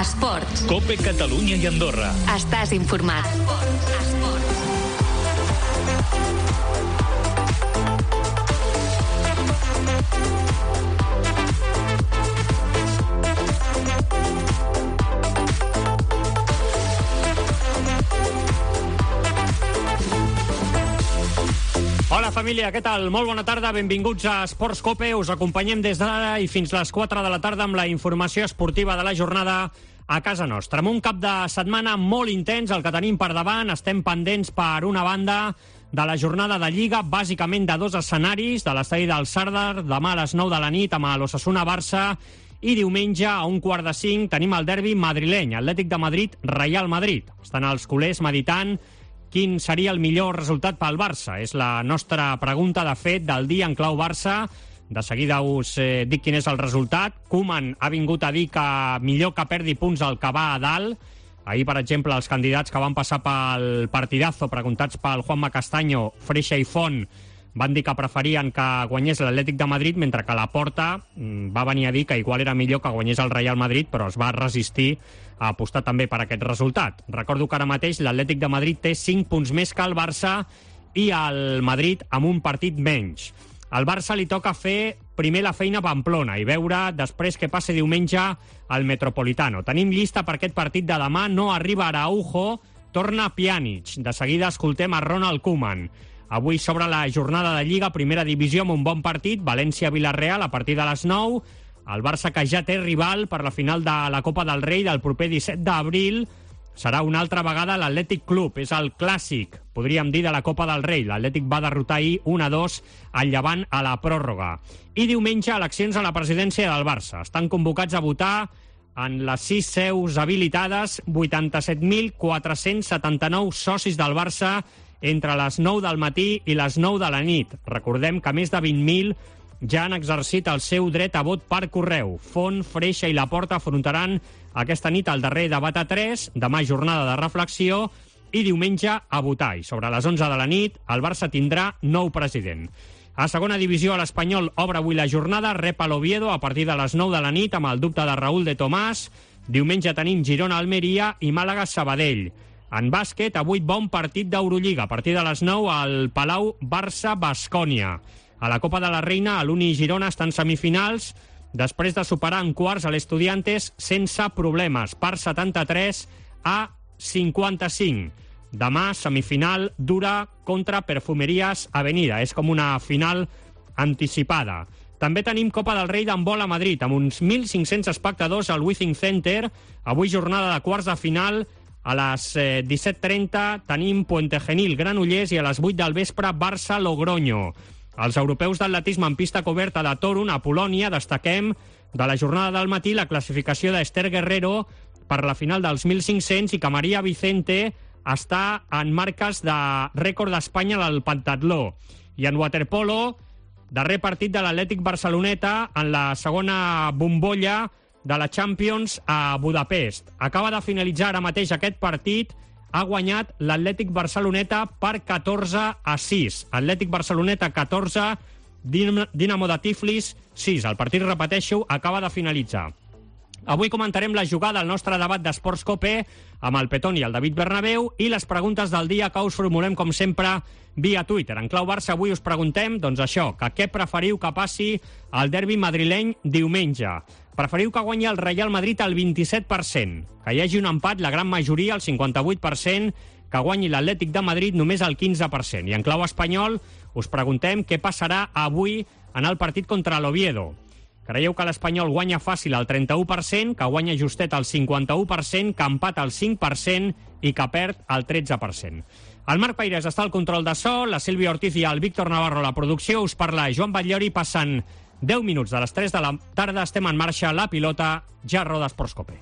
Esports. COPE Catalunya i Andorra. Estàs informat. Hola família, què tal? Molt bona tarda, benvinguts a Esports COPE. Us acompanyem des d'ara i fins les 4 de la tarda amb la informació esportiva de la jornada a casa nostra. Amb un cap de setmana molt intens, el que tenim per davant. Estem pendents, per una banda, de la jornada de Lliga, bàsicament de dos escenaris, de l'estadi del Sardar, demà a les 9 de la nit amb l'Osasuna-Barça, i diumenge a 4:45 tenim el derbi madrileny, Atlètic de Madrid, Real Madrid. Estan els culers meditant quin seria el millor resultat pel Barça. És la nostra pregunta, de fet, del dia en clau Barça. De seguida us dic quin és el resultat. Koeman ha vingut a dir que millor que perdi punts el que va a dalt. Ahir, per exemple, els candidats que van passar pel partidazo, preguntats pel Juanma Castaño, Freixa i Font, van dir que preferien que guanyés l'Atlètic de Madrid, mentre que Laporta va venir a dir que igual era millor que guanyés el Real Madrid, però es va resistir a apostar també per aquest resultat. Recordo que ara mateix l'Atlètic de Madrid té 5 punts més que el Barça i el Madrid amb un partit menys. Al Barça li toca fer primer la feina a Pamplona i veure després què passa diumenge al Metropolitano. Tenim llista per aquest partit de demà. No arriba Araujo, torna Pjanic. De seguida escoltem a Ronald Koeman. Avui s'obre la jornada de Lliga, primera divisió, amb un bon partit, València-Villarreal, a partir de les 9. El Barça, que ja té rival per la final de la Copa del Rei del proper 17 d'abril, serà una altra vegada l'Atlètic Club. És el clàssic, podríem dir, de la Copa del Rei. L'Atlètic va derrotar ahir 1-2 al Llevant a la pròrroga. I diumenge, eleccions a la presidència del Barça. Estan convocats a votar en les 6 seus habilitades 87.479 socis del Barça entre les 9 del matí i les 9 de la nit. Recordem que més de 20.000 ja han exercit el seu dret a vot per correu. Font, Freixa i Laporta afrontaran aquesta nit el darrer debat a 3, demà jornada de reflexió i diumenge a votar. I sobre les 11 de la nit el Barça tindrà nou president. A segona divisió, l'Espanyol obre avui la jornada, rep a l'Oviedo a partir de les 9 de la nit amb el dubte de Raúl de Tomàs. Diumenge tenim Girona-Almeria i Màlaga-Sabadell. En bàsquet, avui bon partit d'Eurolliga. A partir de les 9 al Palau, Barça-Bascònia. A la Copa de la Reina, l'Uni i Girona estan semifinals després de superar en quarts a l'Estudiantes sense problemes, per 73-55. Demà, semifinal dura contra Perfumerías Avenida. És com una final anticipada. També tenim Copa del Rei d'handbol a Madrid, amb uns 1.500 espectadors al Withing Center. Avui jornada de quarts de final. A les 17:30 tenim Puente Genil, Granollers, i a les 8 del vespre Barça-Logroño. Els europeus d'atletisme en pista coberta de Torun, a Polònia, destaquem de la jornada del matí la classificació d'Esther Guerrero per la final dels 1.500 i que Maria Vicente està en marques de rècord d'Espanya al pentatló. I en waterpolo, darrer partit de l'Atlètic Barceloneta en la segona bombolla de la Champions a Budapest. Acaba de finalitzar ara mateix aquest partit. Ha guanyat l'Atlètic Barceloneta per 14-6. Atlètic Barceloneta 14, Dinamo de Tiflis 6. El partit, repeteixo, acaba de finalitzar. Avui comentarem la jugada al nostre debat d'Esports COPE amb el Petón i el David Bernabéu i les preguntes del dia que us formulem, com sempre, via Twitter. En clau Barça avui us preguntem, doncs això, que què preferiu que passi al derbi madrileny diumenge? Preferiu que guanyi el Real Madrid al 27%, que hi hagi un empat, la gran majoria, el 58%, que guanyi l'Atlètic de Madrid només el 15%. I en clau espanyol us preguntem què passarà avui en el partit contra l'Oviedo. Creieu que l'Espanyol guanya fàcil el 31%, que guanya justet el 51%, que empata el 5% i que perd el 13%. El Marc Peirés està al control de so, la Sílvia Ortiz i el Víctor Navarro a la producció. Us parla Joan Batllori. Passen 10 minuts de les 3 de la tarda. Estem en marxa. La pilota ja roda Esports COPE.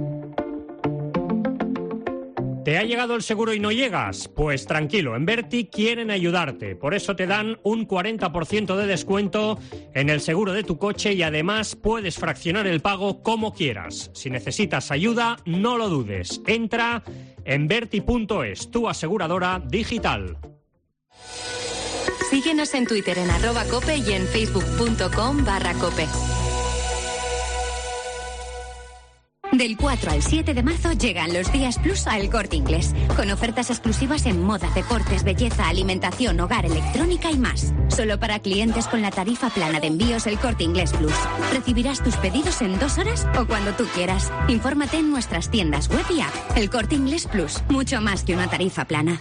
¿Te ha llegado el seguro y no llegas? Pues tranquilo, en Verti quieren ayudarte. Por eso te dan un 40% de descuento en el seguro de tu coche y además puedes fraccionar el pago como quieras. Si necesitas ayuda, no lo dudes. Entra en Verti.es, tu aseguradora digital. Síguenos en Twitter en @cope y en facebook.com/cope. Del 4 al 7 de marzo llegan los días Plus a El Corte Inglés, con ofertas exclusivas en moda, deportes, belleza, alimentación, hogar, electrónica y más. Solo para clientes con la tarifa plana de envíos El Corte Inglés Plus. Recibirás tus pedidos en 2 horas o cuando tú quieras. Infórmate en nuestras tiendas web y app. El Corte Inglés Plus, mucho más que una tarifa plana.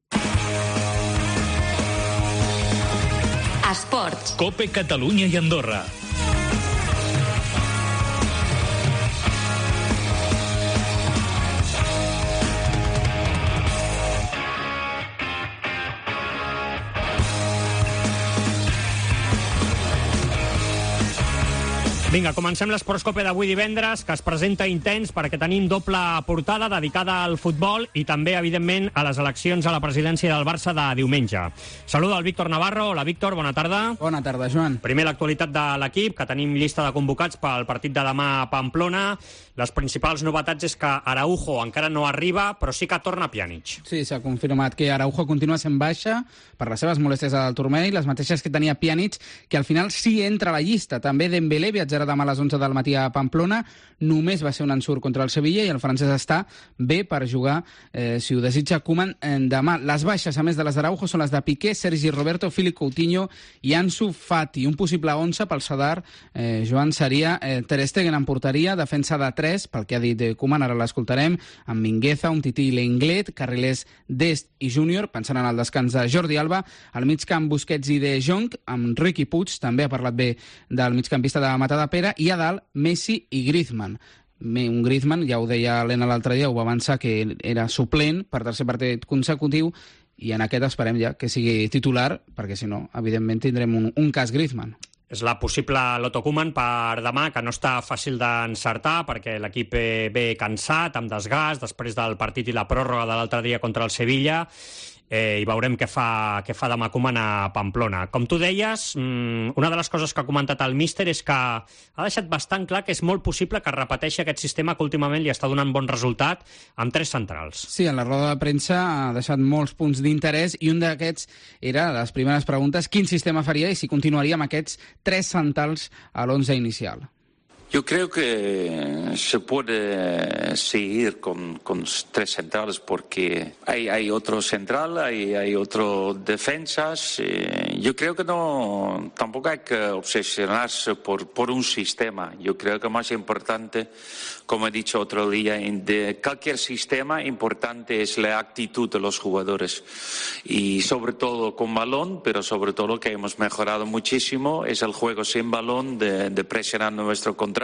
Esports. Cope Catalunya i Andorra. Vinga, comencem l'Esports Cope d'avui divendres, que es presenta intens perquè tenim doble portada dedicada al futbol i també, evidentment, a les eleccions a la presidència del Barça de diumenge. Saluda el Víctor Navarro. Hola, Víctor, bona tarda. Bona tarda, Joan. Primer, l'actualitat de l'equip, que tenim llista de convocats pel partit de demà a Pamplona. Les principals novetats és que Araujo encara no arriba, però sí que torna Pjanic. Sí, s'ha confirmat que Araujo continua sent baixa per les seves molèsties al turmell, les mateixes que tenia Pjanic, que al final sí entra a la llista. També Dembélé viatjarà demà a les 11 del matí a Pamplona. Només va ser un ensurt contra el Sevilla i el francès està bé per jugar, si ho desitja Koeman, demà. Les baixes, a més de les d'Araujo, són les de Piqué, Sergi Roberto, Philippe Coutinho i Ansu Fati. Un possible 11 pel Sadar, Joan, seria Ter Stegen en porteria, defensa de 3, pel que ha dit Koeman, ara l'escoltarem, amb Mingueza, Umtiti i Lenglet, carrilers Dest i Júnior, pensant en el descans de Jordi Alba, al migcamp Busquets i De Jong, amb Riqui Puig, també ha parlat bé del migcampista de Matadepera, i a dalt Messi i Griezmann. Un Griezmann, ja ho deia l'Helena l'altre dia, ho va avançar, que era suplent per tercer partit consecutiu, i en aquest esperem ja que sigui titular, perquè si no, evidentment tindrem un cas Griezmann. És la possible Loto Koeman per demà, que no està fàcil d'encertar, perquè l'equip ve cansat, amb desgast, després del partit i la pròrroga de l'altre dia contra el Sevilla, i veurem què fa demà Koeman a Pamplona. Com tu deies, una de les coses que ha comentat el míster és que ha deixat bastant clar que és molt possible que repeteixi aquest sistema que últimament li està donant bon resultat amb 3 centrals. Sí, en la roda de premsa ha deixat molts punts d'interès i un d'aquests era, les primeres preguntes, quin sistema faria i si continuaria amb aquests 3 centrals a l'11 inicial. Yo creo que se puede seguir con 3 centrales porque hay otro central, hay otro defensas. Yo creo que tampoco hay que obsesionarse por un sistema. Yo creo que más importante, como he dicho otro día, de cualquier sistema importante es la actitud de los jugadores. Y sobre todo con balón, pero sobre todo lo que hemos mejorado muchísimo es el juego sin balón, de presionar nuestro contrario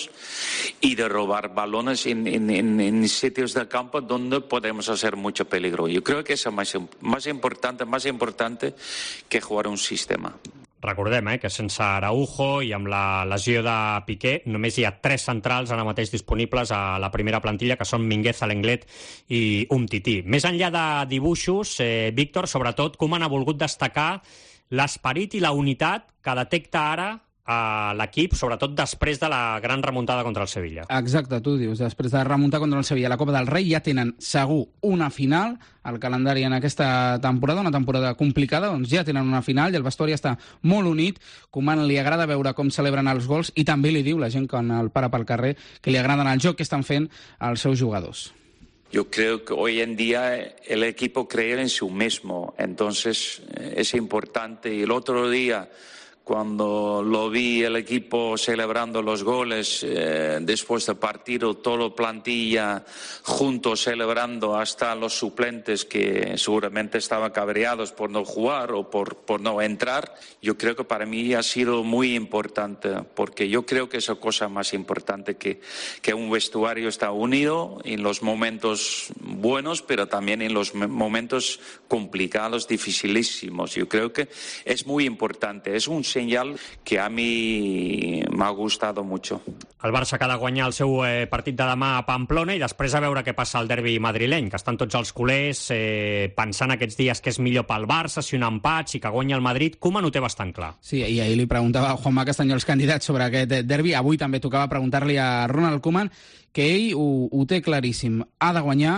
y de robar balones en sitios del campo donde podemos hacer mucho peligro. Yo creo que eso es más importante que jugar un sistema. Recordem que sense Araujo i amb la lesió de Piqué només hi ha 3 centrals ara mateix disponibles a la primera plantilla, que són Mingueza, Lenglet i Umtiti. Més enllà de dibuixos, Víctor, sobretot, Koeman ha volgut destacar l'esperit i la unitat que detecta ara a l'equip, sobretot després de la gran remuntada contra el Sevilla. Exacte, tu dius, després de remuntar contra el Sevilla a la Copa del Rei ja tenen segur una final al calendari en aquesta temporada, una temporada complicada, doncs ja tenen una final i el vestuari està molt unit. Koeman li agrada veure com celebren els gols i també li diu la gent quan el para pel carrer que li agraden el joc que estan fent els seus jugadors. Yo creo que hoy en día el equipo cree en sí mismo, entonces es importante. Y el otro día, cuando lo vi el equipo celebrando los goles después del partido, toda la plantilla juntos celebrando, hasta los suplentes que seguramente estaban cabreados por no jugar o por no entrar, yo creo que para mí ha sido muy importante, porque yo creo que es la cosa más importante, que un vestuario está unido en los momentos buenos, pero también en los momentos complicados, dificilísimos. Yo creo que es muy importante, es un senyal que a mi m'ha gustat mucho. El Barça que ha de guanyar el seu partit de demà a Pamplona i després a veure què passa al derbi madrileny, que estan tots els culers pensant aquests dies que és millor pel Barça, si un empat, si que guanya el Madrid. Koeman ho té bastant clar. Sí, i ahir li preguntava a Juanma Castañón, els candidats, sobre aquest derbi. Avui també tocava preguntar-li a Ronald Koeman, que ell ho té claríssim. Ha de guanyar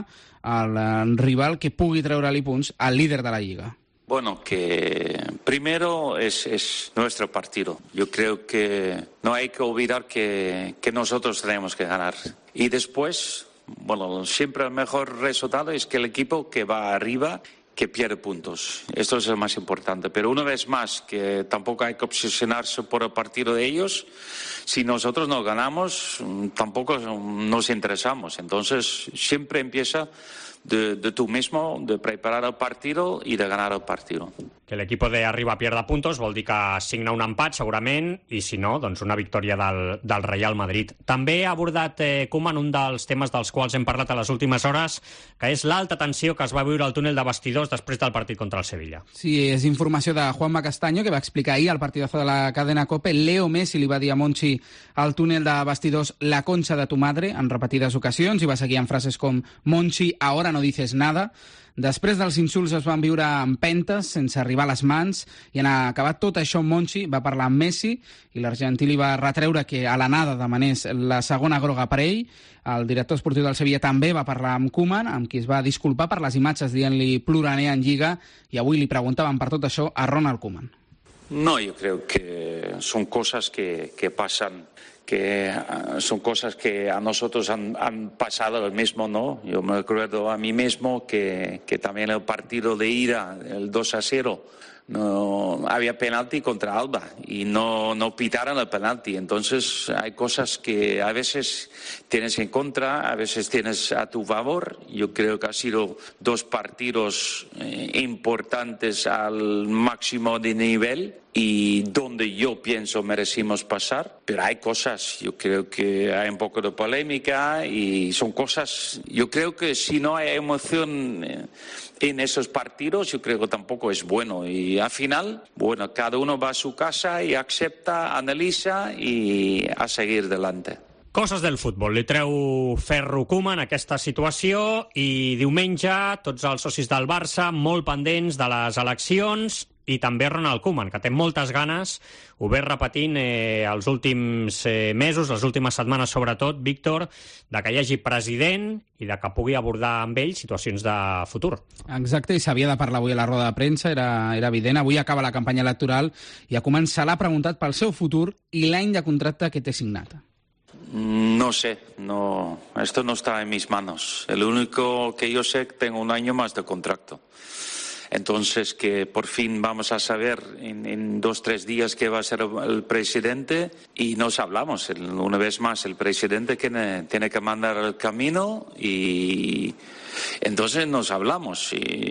el rival que pugui treure-li punts al líder de la Lliga. Bueno, que primero es nuestro partido. Yo creo que no hay que olvidar que nosotros tenemos que ganar. Y después, bueno, siempre el mejor resultado es que el equipo que va arriba que pierde puntos. Esto es lo más importante. Pero una vez más, que tampoco hay que obsesionarse por el partido de ellos. Si nosotros no ganamos, tampoco nos interesamos. Entonces, siempre empieza de tú mismo, de preparar el partido i de ganar el partido. Que l'equip de arriba pierda puntos vol dir que signa un empat, segurament, i si no, doncs una victòria del Real Madrid. També ha abordat Koeman un dels temes dels quals hem parlat a les últimes hores, que és l'alta tensió que es va viure al túnel de vestidors després del partit contra el Sevilla. Sí, és informació de Juanma Castaño, que va explicar ahir al partidazo de la cadena COPE. Leo Messi li va dir a Monchi al túnel de vestidors la concha de tu madre en repetides ocasions i va seguir amb frases com Monchi, ahora no dices nada. Després dels insults es van viure empentes, sense arribar a les mans, i en acabar tot això Monchi va parlar amb Messi i l'argentí li va retreure que a l'anada demanés la segona groga per ell. El director esportiu del Sevilla també va parlar amb Koeman, amb qui es va disculpar per les imatges dient-li ploraner en Lliga, i avui li preguntaven per tot això a Ronald Koeman. No, yo creo que son cosas que pasan, que son cosas que a nosotros han pasado lo mismo, ¿no? Yo me acuerdo a mí mismo que también el partido de ida, el 2-0, no había penalti contra Alba y no pitaron el penalti. Entonces hay cosas que a veces tienes en contra, a veces tienes a tu favor. Yo creo que ha sido 2 partidos importantes al máximo de nivel y donde yo pienso merecimos pasar, pero hay cosas, yo creo que hay un poco de polémica y son cosas, yo creo que si no hay emoción en esos partidos, yo creo que tampoco es bueno. Y al final, bueno, cada uno va a su casa y acepta, analiza y a seguir adelante. Coses del futbol. Li treu ferro Koeman aquesta situació i diumenge tots els socis del Barça molt pendents de les eleccions i també Ronald Koeman, que té moltes ganes, ho ve repetint els últims mesos, les últimes setmanes sobretot, Víctor, de que hi hagi president i de que pugui abordar amb ell situacions de futur. Exacte, i s'havia de parlar avui a la roda de premsa, era evident. Avui acaba la campanya electoral i a Koeman se l'ha preguntat pel seu futur i l'any de contracte que té signat. No sé, no, esto no está en mis manos. El único que yo sé que tengo un año más de contrato. Entonces, que por fin vamos a saber en 2-3 días qué va a ser el presidente y nos hablamos. Una vez más, el presidente tiene que mandar el camino y entonces nos hablamos.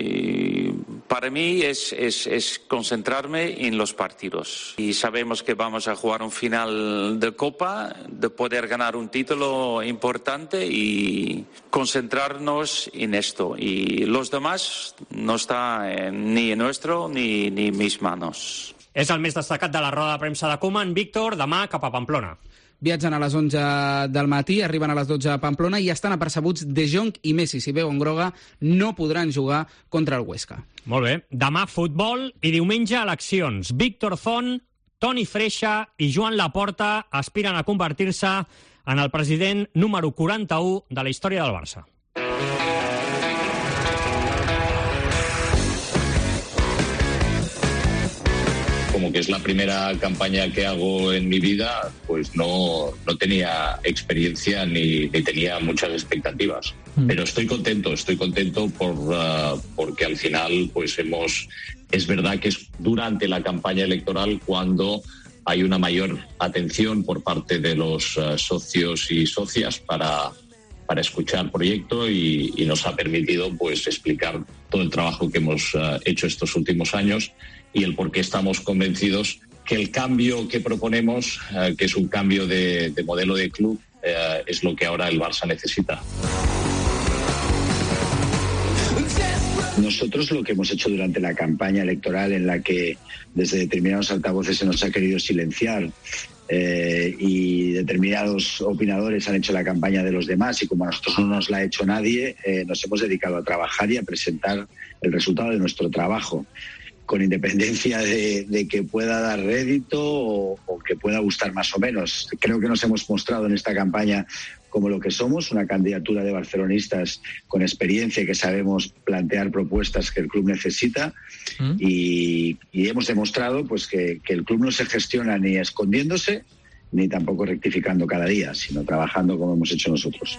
Y para mí es concentrarme en los partidos. Y sabemos que vamos a jugar un final de Copa, de poder ganar un título importante y concentrarnos en esto. Y los demás no está ni en nuestro ni en mis manos. És el més destacat de la roda de premsa de Koeman. Víctor, demà cap a Pamplona. Viatgen a les 11 del matí, arriben a les 12 a Pamplona i estan apercebuts De Jong i Messi. Si veuen groga, no podran jugar contra el Huesca. Molt bé. Demà futbol i diumenge eleccions. Víctor Font, Toni Freixa i Joan Laporta aspiren a convertir-se en el president número 41 de la història del Barça. Como que es la primera campaña que hago en mi vida, pues no tenía experiencia ni tenía muchas expectativas. Pero estoy contento porque al final pues es verdad que es durante la campaña electoral cuando hay una mayor atención por parte de los socios y socias para escuchar proyecto y nos ha permitido pues explicar todo el trabajo que hemos hecho estos últimos años y el por qué estamos convencidos que el cambio que proponemos, que es un cambio de modelo de club, es lo que ahora el Barça necesita. Nosotros lo que hemos hecho durante la campaña electoral en la que desde determinados altavoces se nos ha querido silenciar y determinados opinadores han hecho la campaña de los demás y como a nosotros no nos la ha hecho nadie, nos hemos dedicado a trabajar y a presentar el resultado de nuestro trabajo, con independencia de que pueda dar rédito o que pueda gustar más o menos. Creo que nos hemos mostrado en esta campaña como lo que somos, una candidatura de barcelonistas con experiencia y que sabemos plantear propuestas que el club necesita y hemos demostrado pues que el club no se gestiona ni escondiéndose ni tampoco rectificando cada día, sino trabajando como hemos hecho nosotros.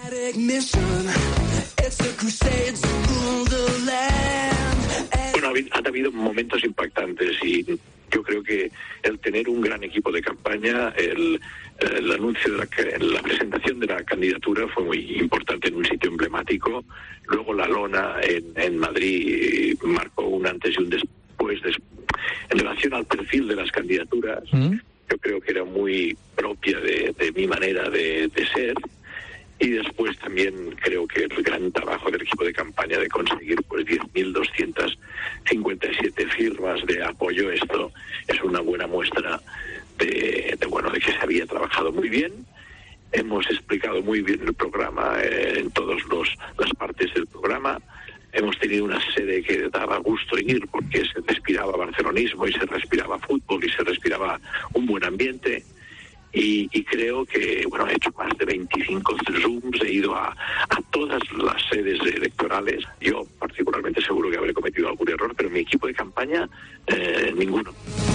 Bueno, han habido momentos impactantes y yo creo que el tener un gran equipo de campaña, el anuncio de la presentación de la candidatura fue muy importante en un sitio emblemático. Luego la lona en Madrid marcó un antes y un después en relación al perfil de las candidaturas. Yo creo que era muy propia de mi manera de ser. Y después también creo que el gran trabajo del equipo de campaña de conseguir 10.257 firmas de apoyo, esto es una buena muestra de que se había trabajado muy bien. Hemos explicado muy bien el programa en todas las partes del programa. Hemos tenido una sede que daba gusto ir porque se respiraba barcelonismo y se respiraba fútbol y se respiraba un buen ambiente. Y creo que, he hecho más de 25 Zooms, he ido a todas las sedes electorales. Yo particularmente seguro que habré cometido algún error, pero mi equipo de campaña, ninguno.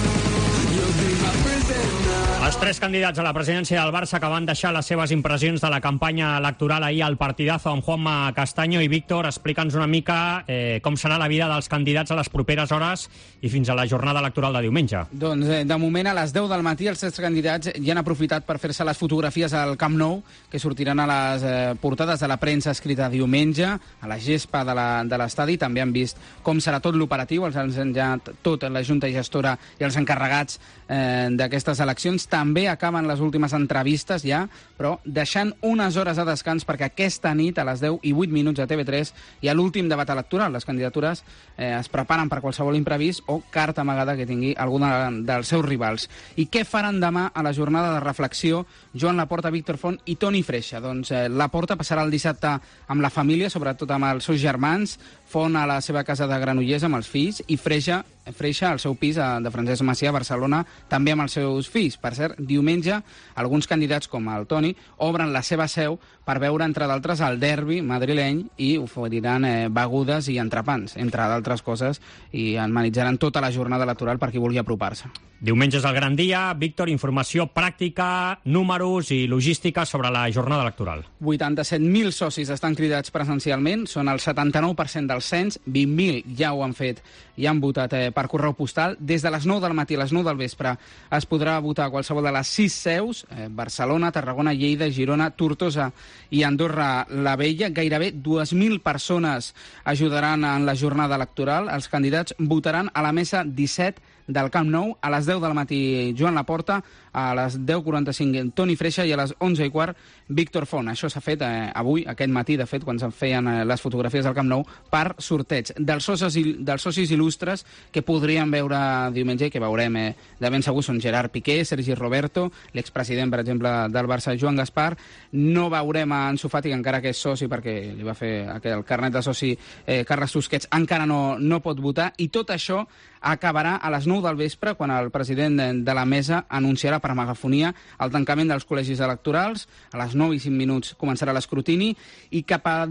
Els tres candidats a la presidència del Barça que van deixar les seves impressions de la campanya electoral ahir al partidazo amb Juanma Castaño i Víctor, explica'ns una mica com serà la vida dels candidats a les properes hores i fins a la jornada electoral de diumenge. Doncs de moment a les 10 del matí els tres candidats ja han aprofitat per fer-se les fotografies al Camp Nou, que sortiran a les portades de la premsa escrita diumenge, a la gespa de l'estadi. També han vist com serà tot l'operatiu, els han ensenyat tot la Junta Gestora i els encarregats d'aquestes eleccions. També acaben les últimes entrevistes ja, però deixant unes hores de descans perquè aquesta nit, a les 10:08 a TV3, hi ha l'últim debat electoral. Les candidatures es preparen per qualsevol imprevist o carta amagada que tingui alguna dels seus rivals. I què faran demà a la jornada de reflexió Joan Laporta, Víctor Font i Toni Freixa? Doncs Laporta passarà el dissabte amb la família, sobretot amb els seus germans, Font a la seva casa de Granollers amb els fills i Freixa al seu pis de Francesc Macià a Barcelona, també amb els seus fills. Per cert, diumenge, alguns candidats, com el Toni, obren la seva seu per veure, entre d'altres, el derbi madrileny i oferiran begudes i entrepans, entre d'altres coses, i amenitzarà tota la jornada electoral per qui vulgui apropar-se. Diumenge és el gran dia. Víctor, informació pràctica, números i logística sobre la jornada electoral. 87.000 socis estan cridats presencialment, són el 79% del cens, 20.000 ja ho han fet i han votat per correu postal. Des de les 9 del matí a les 9 del vespre es podrà votar a qualsevol de les 6 seus, Barcelona, Tarragona, Lleida, Girona, Tortosa i Andorra la Vella. Gairebé 2.000 persones ajudaran en la jornada electoral. Els candidats votaran a la mesa 17 del Camp Nou. A les 10 del matí Joan Laporta, a les 10:45 Toni Freixa i a les 11:15 Víctor Font. Això s'ha fet avui, aquest matí, de fet, quan se'n feien les fotografies del Camp Nou, per sorteig dels socis il·lustres que podríem veure diumenge i que veurem de ben segur. Són Gerard Piqué, Sergi Roberto, l'expresident, per exemple, del Barça, Joan Gaspar. No veurem a Ansu Fati, encara que és soci, perquè li va fer el carnet de soci Carles Tusquets, encara no pot votar, i tot això acabarà a les 9 del vespre, quan el president de la mesa anunciarà per megafonia el tancament dels col·legis electorals. A les 9:05 començarà l'escrutini i cap a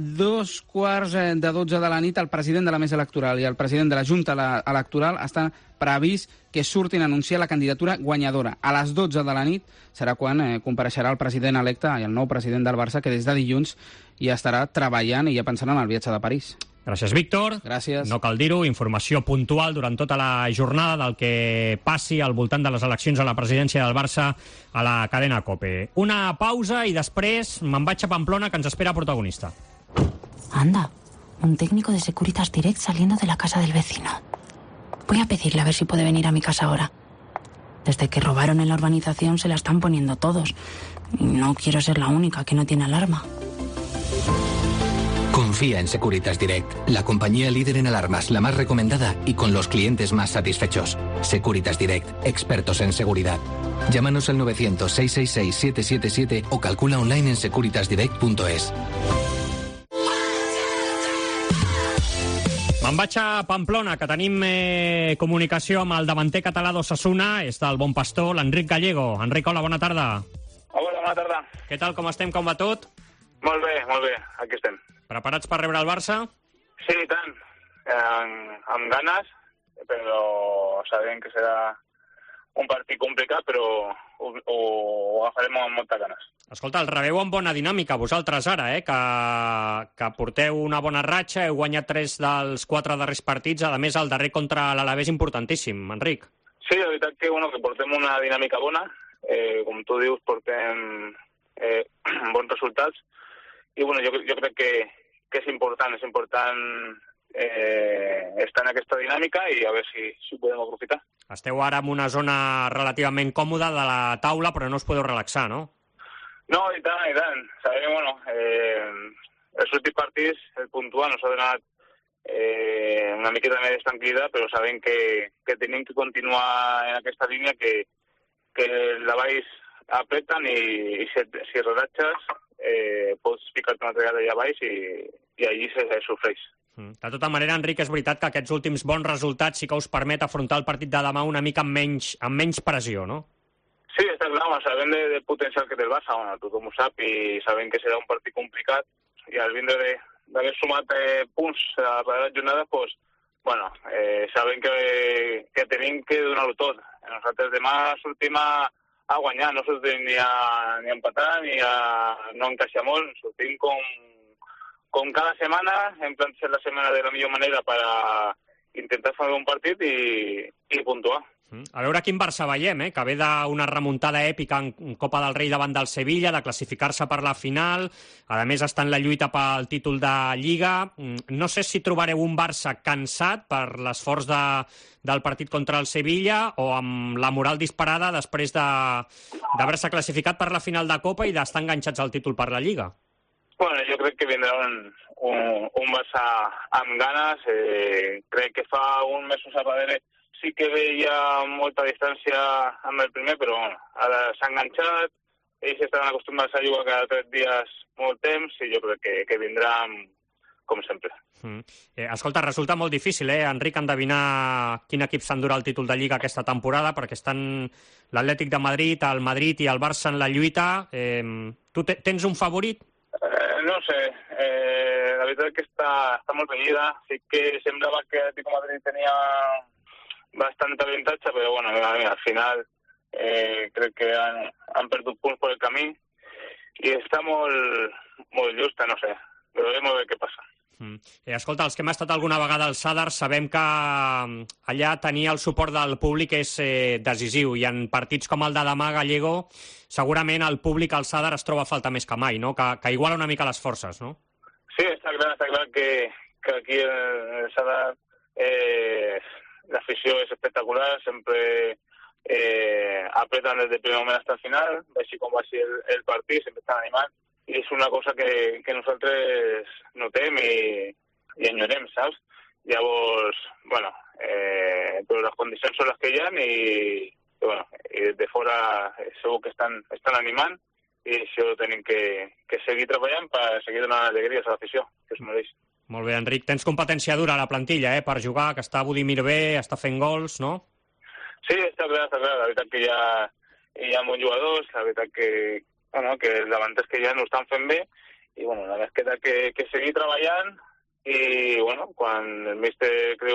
11:45 de la nit el president de la mesa electoral i el president de la Junta Electoral estan previst que surtin a anunciar la candidatura guanyadora. A les 12 de la nit serà quan compareixerà el president electe i el nou president del Barça, que des de dilluns ja estarà treballant i ja pensant en el viatge de París. Gràcies, Víctor. Gràcies. No cal dir-ho, informació puntual durant tota la jornada del que passi al voltant de les eleccions a la presidència del Barça a la cadena COPE. Una pausa i després me'n vaig a Pamplona, que ens espera protagonista. Anda, un técnico de Securitas Direct saliendo de la casa del vecino. Voy a pedirle a ver si puede venir a mi casa ahora. Desde que robaron en la urbanización se la están poniendo todos. Y no quiero ser la única que no tiene alarma. Confía en Securitas Direct, la compañía líder en alarmas, la más recomendada y con los clientes más satisfechos. Securitas Direct, expertos en seguridad. Llámanos al 900-666-777 o calcula online en securitasdirect.es. Me'n vaig a Pamplona, que tenim comunicació amb el davanter català d'Osasuna, és del Bon Pastor, l'Enric Gallego. Enric, hola, bona tarda. Hola, bona tarda. Què tal, com estem, com va tot? Molt bé, aquí estem. Preparats per rebre el Barça? Sí, i tant. Amb ganes, però sabem que serà un partit complicat, però ho agafarem amb moltes ganes. Escolta, el rebeu amb bona dinàmica, vosaltres ara, que porteu una bona ratxa, heu guanyat 3 dels 4 darrers partits, a més el darrer contra l'Alavés importantíssim, Enric. Sí, la veritat que portem una dinàmica bona, com tu dius, portem bons resultats, i jo crec que és important estar en aquesta dinàmica i a veure si ho podem aprofitar. Esteu ara en una zona relativament còmoda de la taula, però no us podeu relaxar, no? No, i tant. Sabem, els últims partits, el puntuar nos ha donat una miqueta més de tranquil·litat, però sabem que tenim que continuar en aquesta línia, que els davalls apreten i si relaxes pots ficar-te una altra vegada allà baix i allí se sofreix. De tota manera, Enric, és veritat que aquests últims bons resultats sí que us permet afrontar el partit de demà una mica amb menys pressió, no? Sí, està clar, sabem del potencial que té el Barça, tothom ho sap, i sabem que serà un partit complicat, i al vindre d'haver sumat punts a la darrera jornada, sabem que tenim que donar-ho tot. Nosaltres demà sortim a guanyar, no sortim ni a empatar ni a no encaixar molt, sortim com cada setmana, hem plantejat la setmana de la millor manera per intentar fer un partit i puntuar. A veure quin Barça veiem, que ve d'una remuntada èpica en Copa del Rei davant del Sevilla, de classificar-se per la final, a més està en la lluita pel títol de Lliga. No sé si trobareu un Barça cansat per l'esforç del partit contra el Sevilla o amb la moral disparada després d'haver-se classificat per la final de Copa i d'estar enganxats al títol per la Lliga. Jo crec que vindrà un Barça amb ganes. Crec que fa un mes a darrere sí que veia molta distància amb el primer, però ara s'ha enganxat, ells estaven acostumats a jugar cada 3 dies molt temps i jo crec que vindran com sempre. Escolta, resulta molt difícil, Enric, endevinar quin equip s'endurà el títol de Lliga aquesta temporada, perquè estan l'Atlètic de Madrid, el Madrid i el Barça en la lluita. Tu tens un favorit? No sé, la veritat que està molt renyida. Sí que semblava que l'Atlètic de Madrid tenia bastante avantatge, però al final crec que han perdut punts per el camí i està molt justa, no sé. Veurem a veure què passa. Escolta, els que hem estat alguna vegada al Sadar sabem que allà tenir el suport del públic és decisiu i en partits com el de demà, Gallego, segurament el públic al Sadar es troba a falta més que mai, no? Que iguala una mica les forces, no? Sí, està clar que aquí el Sadar l'afició és espectacular, sempre apretan des del primer moment fins al final, així com va ser el partit, sempre estan animant, i és una cosa que nosaltres notem i enyorem, saps? Llavors, però les condicions són les que hi ha i des de fora segur que estan animant i això tenim que seguir treballant per seguir donant alegries a l'afició, que es mereix. Molt bé, Enric. Tens competència dura a la plantilla, per jugar, que està Budimir bé, està fent gols, no? Sí, està clar. La veritat que hi ha bons jugadors, la veritat que els davanters que ja no estan fent bé i només queda que seguir treballant i quan el míster creu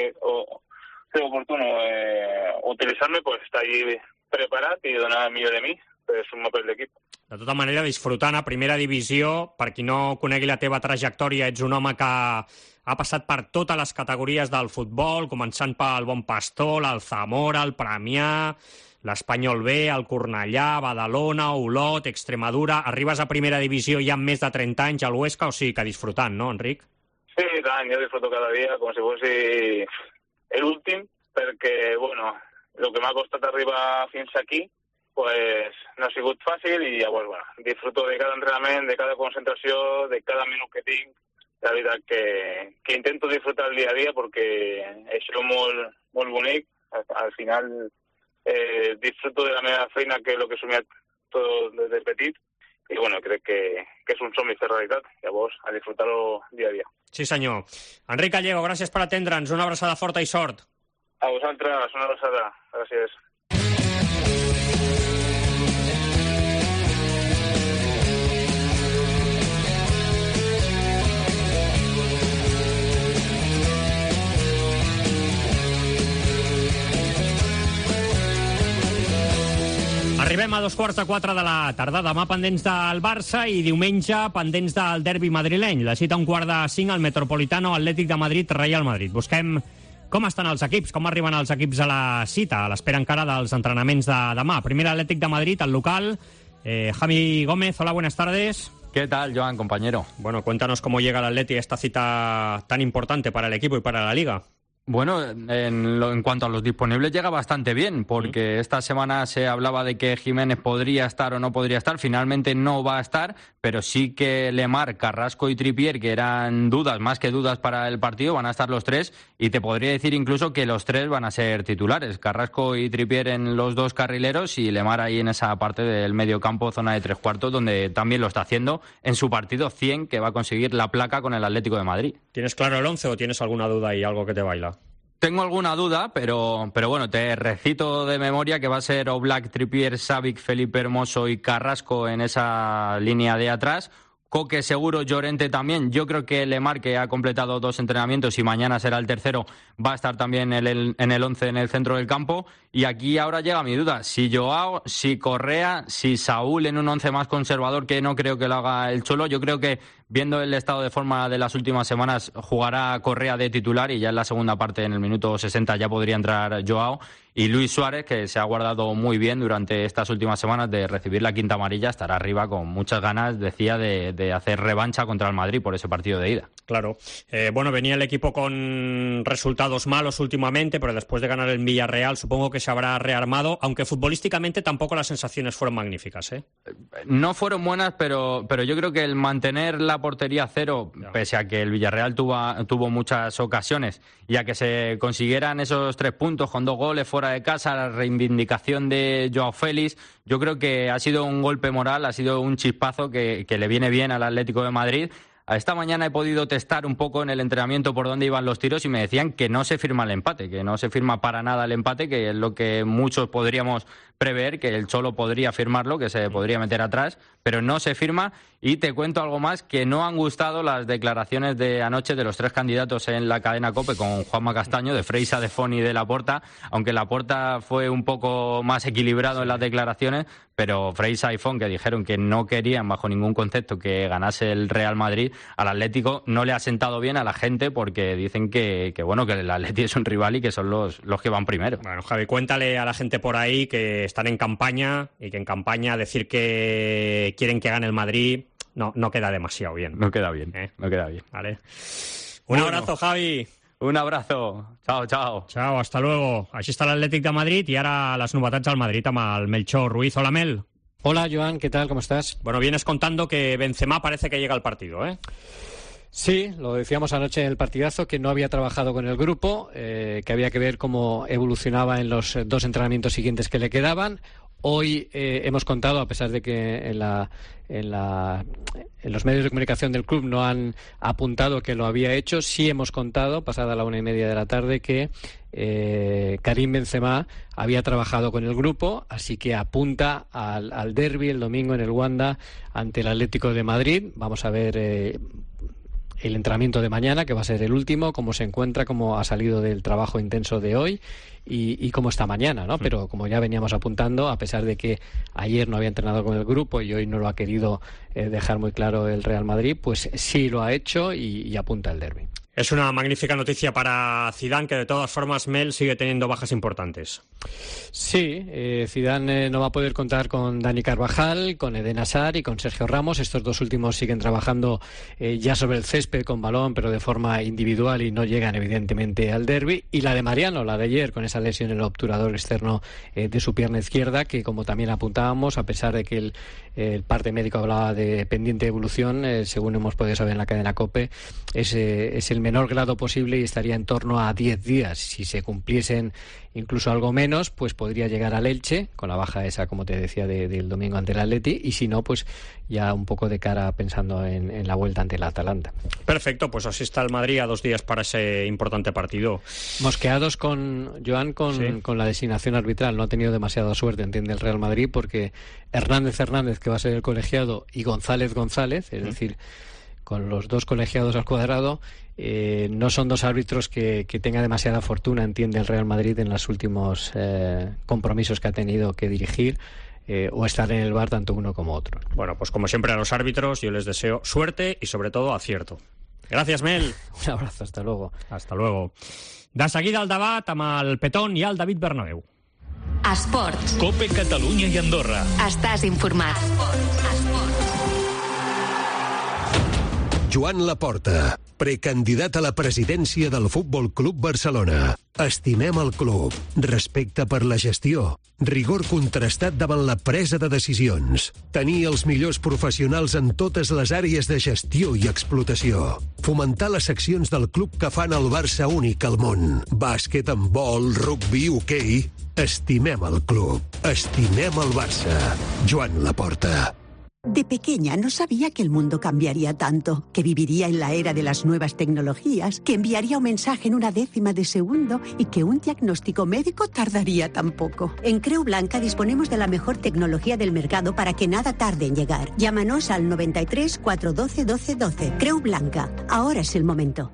oportuno utilitzar-me, pues està allí preparat i donar el millor de mi per sumar per l'equip. De tota manera, disfrutant a primera divisió, per qui no conegui la teva trajectòria, ets un home que ha passat per totes les categories del futbol, començant pel Bon Pastor, el Zamora, el Premià, l'Espanyol B, el Cornellà, Badalona, Olot, Extremadura. Arribes a primera divisió ja amb més de 30 anys a l'Huesca, o sigui que disfrutant, no, Enric? Sí, tant, jo disfruto cada dia com si fos l'últim, perquè, el que m'ha costat arribar fins aquí pues no ha sigut fàcil i llavors, disfruto de cada entrenament, de cada concentració, de cada minut que tinc. La veritat que intento disfrutar el dia a dia perquè això és molt bonic. Al final disfruto de la meva feina, que és el que he somiat tot des de petit, i crec que és un somni fer realitat. Llavors, a disfrutar-ho dia a dia. Sí, senyor. Enric Gallego, gràcies per atendre'ns. Una abraçada forta i sort. A vosaltres, una abraçada. Gràcies. Arribem Arribem a 3:15 de la tarda. Demà pendents del Barça i diumenge pendents del derbi madrileny. La cita a 4:45 al Metropolitano Atlètic de Madrid, Real Madrid. Busquem com estan els equips, com arriben els equips a la cita, a l'espera encara dels entrenaments de demà. Primer Atlètic de Madrid, el local. Javi Gómez, hola, buenas tardes. ¿Qué tal, Joan, compañero? Bueno, cuéntanos cómo llega el Atleti a esta cita tan importante para el equipo y para la Liga. Bueno, en cuanto a los disponibles llega bastante bien, porque esta semana se hablaba de que Jiménez podría estar o no podría estar, finalmente no va a estar, pero sí que Lemar, Carrasco y Trippier, que eran dudas, más que dudas para el partido, van a estar los tres, y te podría decir incluso que los tres van a ser titulares, Carrasco y Trippier en los dos carrileros y Lemar ahí en esa parte del medio campo, zona de 3/4, donde también lo está haciendo en su partido 100, que va a conseguir la placa con el Atlético de Madrid. ¿Tienes claro el 11 o tienes alguna duda y algo que te baila? Tengo alguna duda, pero bueno, te recito de memoria que va a ser Oblak, Trippier, Savic, Felipe Hermoso y Carrasco en esa línea de atrás. Coque seguro, Llorente también. Yo creo que Lemar, que ha completado 2 entrenamientos y mañana será el tercero, va a estar también en el 11 en el centro del campo. Y aquí ahora llega mi duda. Si Joao, si Correa, si Saúl en un 11 más conservador, que no creo que lo haga el Cholo. Yo creo que, viendo el estado de forma de las últimas semanas, jugará Correa de titular y ya en la segunda parte, en el minuto 60, ya podría entrar Joao. Y Luis Suárez, que se ha guardado muy bien durante estas últimas semanas de recibir la quinta amarilla, estará arriba con muchas ganas, decía, de hacer revancha contra el Madrid por ese partido de ida. Claro. Bueno, venía el equipo con resultados malos últimamente, pero después de ganar el Villarreal supongo que se habrá rearmado, aunque futbolísticamente tampoco las sensaciones fueron magníficas, ¿eh? No fueron buenas, pero yo creo que el mantener la portería cero, pese a que el Villarreal tuvo muchas ocasiones, y a que se consiguieran esos 3 puntos con 2 goles fuera de casa, la reivindicación de Joao Félix, yo creo que ha sido un golpe moral, ha sido un chispazo que le viene bien al Atlético de Madrid. Esta mañana he podido testar un poco en el entrenamiento por dónde iban los tiros y me decían que no se firma el empate, que no se firma para nada el empate, que es lo que muchos podríamos prever, que el Cholo podría firmarlo, que se podría meter atrás, pero no se firma. Y te cuento algo más, que no han gustado las declaraciones de anoche de los 3 candidatos en la cadena COPE con Juanma Castaño, de Freisa, de Foni y de Laporta, aunque Laporta fue un poco más equilibrado en las declaraciones, pero Freisa y Fon, que dijeron que no querían bajo ningún concepto que ganase el Real Madrid, al Atlético no le ha sentado bien a la gente, porque dicen que bueno, que el Atleti es un rival y que son los que van primero. Bueno, Javi, cuéntale a la gente por ahí que están en campaña y que en campaña decir que quieren que gane el Madrid no queda demasiado bien. No queda bien, no queda bien. Vale. Un abrazo, Javi. Un abrazo. Chao, chao. Chao, hasta luego. Així està l'Atlètic de Madrid i ara les novetats al Madrid amb el Melchor Ruiz. Hola, Mel. Hola, Joan, ¿qué tal? ¿Cómo estás? Bueno, vienes contando que Benzema parece que llega al partido, ¿eh? Sí, lo decíamos anoche en el partidazo, que no había trabajado con el grupo, que había que ver cómo evolucionaba en los 2 entrenamientos siguientes que le quedaban. Hoy hemos contado, a pesar de que en los medios de comunicación del club no han apuntado que lo había hecho, sí hemos contado, pasada la 1:30 de la tarde, que Karim Benzema había trabajado con el grupo, así que apunta al derbi el domingo en el Wanda ante el Atlético de Madrid. Vamos a ver el entrenamiento de mañana, que va a ser el último, cómo se encuentra, cómo ha salido del trabajo intenso de hoy y cómo está mañana, ¿no? Pero como ya veníamos apuntando, a pesar de que ayer no había entrenado con el grupo y hoy no lo ha querido dejar muy claro el Real Madrid, pues sí lo ha hecho y apunta al derbi. Es una magnífica noticia para Zidane, que de todas formas, Mel, sigue teniendo bajas importantes. Sí, Zidane no va a poder contar con Dani Carvajal, con Eden Hazard y con Sergio Ramos. Estos 2 últimos siguen trabajando ya sobre el césped con balón, pero de forma individual, y no llegan evidentemente al derbi. Y la de Mariano, la de ayer, con esa lesión en el obturador externo de su pierna izquierda, que como también apuntábamos, a pesar de que el parte médico hablaba de pendiente evolución, según hemos podido saber en la cadena COPE, es el menor grado posible y estaría en torno a 10 días. Si se cumpliesen incluso algo menos, pues podría llegar al Elche, con la baja esa, como te decía, del domingo ante el Atleti, y si no, pues ya un poco de cara pensando en la vuelta ante el Atalanta. Perfecto, pues así está el Madrid a 2 días para ese importante partido. Mosqueados con la designación arbitral. No ha tenido demasiada suerte, entiende el Real Madrid, porque Hernández, que va a ser el colegiado, y González, es decir, con los 2 colegiados al cuadrado, no son 2 árbitros que tenga demasiada fortuna, entiende el Real Madrid, en los últimos compromisos que ha tenido que dirigir. o estar en el bar tanto uno como otro. Bueno, pues como siempre a los árbitros yo les deseo suerte y sobre todo acierto. Gràcies, Mel. Un abrazo, hasta luego. Hasta luego. De seguida el debat amb el Petón i el David Bernabéu. Esports. Cope Catalunya i Andorra. Estàs informat. Joan Laporta, precandidat a la presidència del Futbol Club Barcelona. Estimem el club, respecte per la gestió, rigor contrastat davant la presa de decisions, tenir els millors professionals en totes les àrees de gestió i explotació, fomentar les seccions del club que fan el Barça únic al món, bàsquet, handbol, rugby, hoquei... Estimem el club, estimem el Barça. Joan Laporta. De pequeña no sabía que el mundo cambiaría tanto, que viviría en la era de las nuevas tecnologías, que enviaría un mensaje en una décima de segundo y que un diagnóstico médico tardaría tan poco. En Creu Blanca disponemos de la mejor tecnología del mercado para que nada tarde en llegar. Llámanos al 93 412 12 12. Creu Blanca. Ahora es el momento.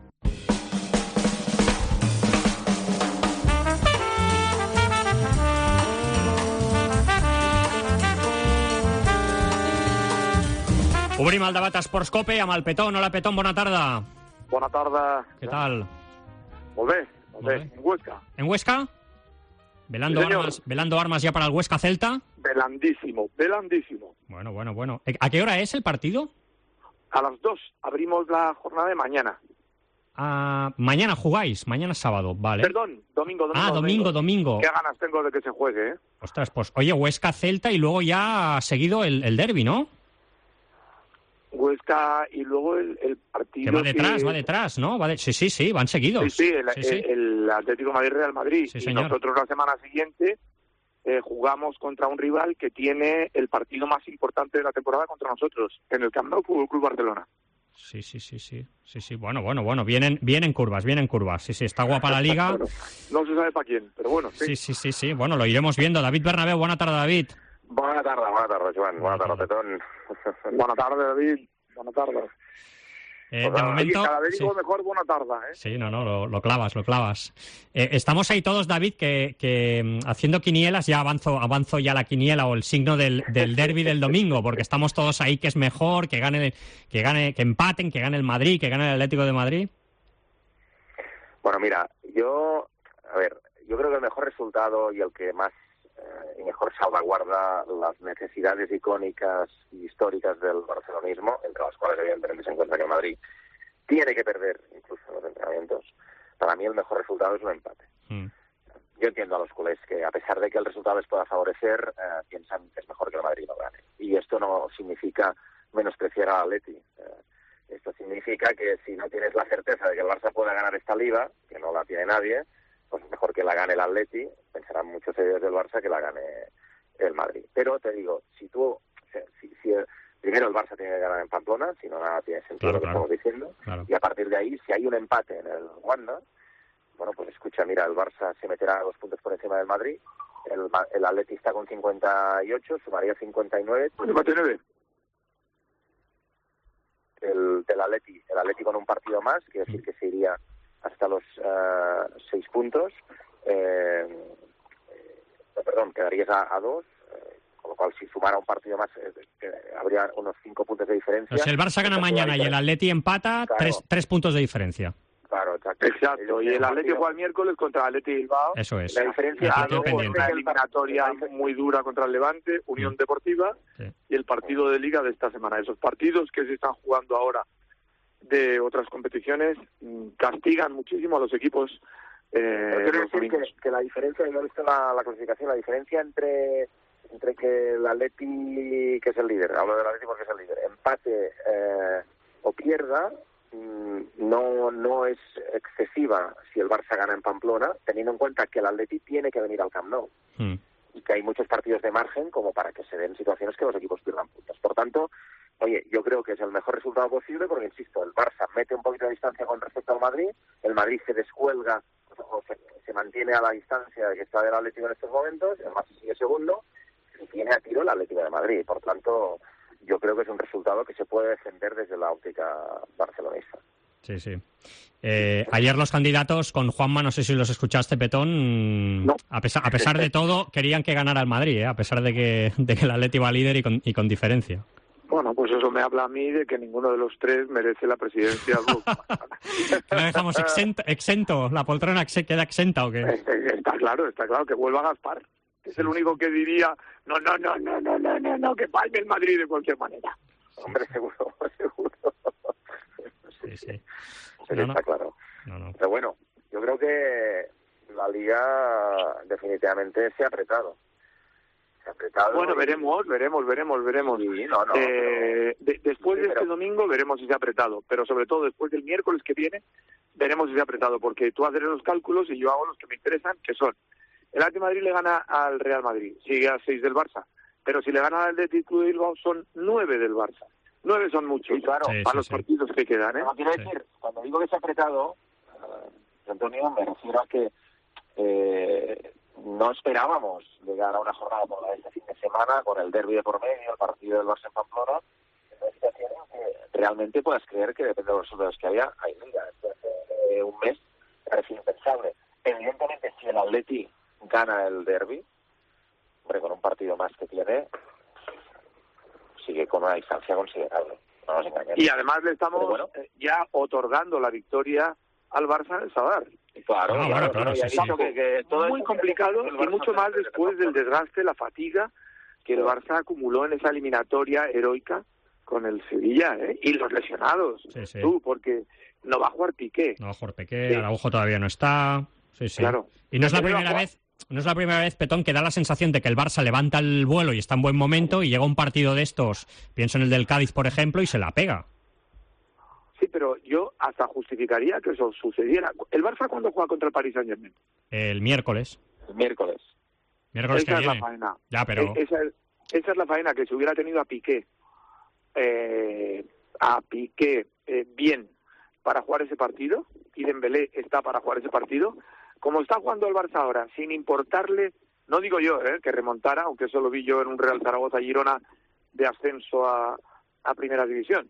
Obrim el debat Esports Cope amb el Petón. Hola, Petón, bona tarda. Bona tarda. Què tal? Molt bé. En Huesca. ¿En Huesca? ¿Velando armas ya para el Huesca Celta? Velandísimo. Bueno. ¿A qué hora es el partido? A las 2 abrimos la jornada de mañana. Mañana jugáis, mañana es sábado, vale. Perdón, domingo. Domingo. Qué ganas tengo de que se juegue, ¿eh? Ostras, pues oye, Huesca Celta y luego ya ha seguido el derbi, ¿no? Huesca y luego el partido que va detrás, ¿no? Sí, van seguidos. Sí, el Atlético Madrid-Real Madrid. Sí, y señor. Nosotros la semana siguiente jugamos contra un rival que tiene el partido más importante de la temporada contra nosotros, en el Camp Nou, Fútbol Club Barcelona. Sí. Bueno. Vienen curvas. Sí, está guapa la liga. Bueno, no se sabe para quién, pero bueno. Sí. Bueno, lo iremos viendo. David Bernabéu, buena tarde, David. Buena tarde, Joan. Buena tarde, Petón. Buena tarde, David. Buena tarde. De momento, cada vez digo mejor buena tarde, ¿eh? Sí, no, lo clavas. Estamos ahí todos, David, que haciendo quinielas, ya avanzo ya la quiniela o el signo del derbi del domingo, porque estamos todos ahí que es mejor, que empaten, que gane el Madrid, que gane el Atlético de Madrid. Bueno, mira, yo creo que el mejor resultado y el que más y mejor salvaguarda las necesidades icónicas y históricas del barcelonismo, entre las cuales evidentemente se encuentra que el Madrid tiene que perder incluso en los entrenamientos. Para mí el mejor resultado es un empate. Yo entiendo a los culés que a pesar de que el resultado les pueda favorecer, piensan que es mejor que el Madrid no gane. Y esto no significa menospreciar al Atleti. Esto significa que si no tienes la certeza de que el Barça pueda ganar esta liga, que no la tiene nadie, pues es mejor que la gane el Atleti. Pensarán muchos seguidores del Barça que la gane el Madrid. Pero te digo, si primero el Barça tiene que ganar en Pamplona, si no nada tiene sentido lo que estamos diciendo, y a partir de ahí, si hay un empate en el Wanda, bueno, pues escucha, mira, el Barça se meterá 2 puntos por encima del Madrid, el Atleti está con 58, sumaría 59. 59. El Atleti con un partido más, quiere decir que se iría hasta los 6 puntos, quedarías a 2, con lo cual si sumara un partido más habría unos 5 puntos de diferencia. Pues si el Barça gana mañana y el Atleti empata, claro. 3 puntos de diferencia. Claro, exacto. Y el Atleti juega el miércoles contra el Atleti Bilbao. Eso es. La diferencia es una eliminatoria muy dura contra el Levante, Unión Deportiva, y el partido de Liga de esta semana. Esos partidos que se están jugando ahora de otras competiciones castigan muchísimo a los equipos. Quiero decir que la diferencia, yo he visto la clasificación, la diferencia entre que el Atleti, que es el líder, hablo del Atleti porque es el líder, empate o pierda, no es excesiva si el Barça gana en Pamplona, teniendo en cuenta que el Atleti tiene que venir al Camp Nou. Y que hay muchos partidos de margen como para que se den situaciones que los equipos pierdan puntos. Por tanto, oye, yo creo que es el mejor resultado posible porque, insisto, el Barça mete un poquito de distancia con respecto al Madrid, el Madrid se descuelga o se mantiene a la distancia que está del Atlético en estos momentos, el Barça sigue segundo y tiene a tiro el Atlético de Madrid. Por tanto, yo creo que es un resultado que se puede defender desde la óptica barcelonista. Sí, sí. Ayer los candidatos con Juanma, no sé si los escuchaste, Petón, no. a pesar de todo, querían que ganara el Madrid, a pesar de que el Atleti va líder y con diferencia. Bueno, pues eso me habla a mí de que ninguno de los tres merece la presidencia del grupo. ¿Lo dejamos exento? ¿La poltrona queda exenta o qué? Está claro, que vuelva Gaspar. Es el único que diría, no, que palme el Madrid de cualquier manera. Hombre, seguro. Sí. Está claro. No. Pero bueno, yo creo que la Liga definitivamente se ha apretado. Bueno, veremos. Sí, después de este domingo veremos si se ha apretado, pero sobre todo después del miércoles que viene veremos si se ha apretado, porque tú haces los cálculos y yo hago los que me interesan, que son: el Atlético de Madrid le gana al Real Madrid, sigue a 6 del Barça, pero si le gana al Atlético de Bilbao son 9 del Barça. 9 son muchos, sí, claro, para los partidos que quedan, ¿eh? No, quiero decir, cuando digo que se ha apretado, Antonio, me refiero a que no esperábamos llegar a una jornada como la de este fin de semana, con el derbi de por medio, el partido del Barça en Pamplona, en una situación en que realmente puedas creer que depende de los resultados que había, hay liga. Hace un mes parecía impensable. Evidentemente, si el Atleti gana el derbi, hombre, con un partido más que tiene, sigue con una distancia considerable. No nos engañemos. Y además le estamos ya otorgando la victoria al Barça en el Sadar. Claro. Que todo es muy complicado y mucho más después del desgaste, la fatiga que el Barça acumuló en esa eliminatoria heroica con el Sevilla, y los lesionados. Sí. Tú, porque no va a jugar Piqué. No va a jugar Piqué, Araujo todavía no está. Sí. Claro. Y no es la primera vez, Petón, que da la sensación de que el Barça levanta el vuelo y está en buen momento y llega un partido de estos, pienso en el del Cádiz, por ejemplo, y se la pega. Sí, pero yo hasta justificaría que eso sucediera. ¿El Barça cuándo juega contra el Paris Saint-Germain? El miércoles. Miércoles que viene. Es la faena. Ya, pero... Esa es la faena, que se hubiera tenido a Piqué. Bien para jugar ese partido, y Dembélé está para jugar ese partido. Como está jugando el Barça ahora, sin importarle, no digo yo que remontara, aunque eso lo vi yo en un Real Zaragoza-Girona de ascenso a Primera División.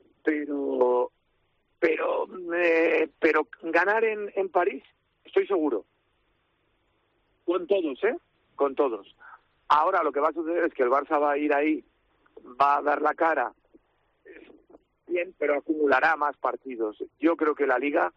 Pero ganar en París, estoy seguro. Con todos. Ahora lo que va a suceder es que el Barça va a ir ahí, va a dar la cara, bien, pero acumulará más partidos. Yo creo que la Liga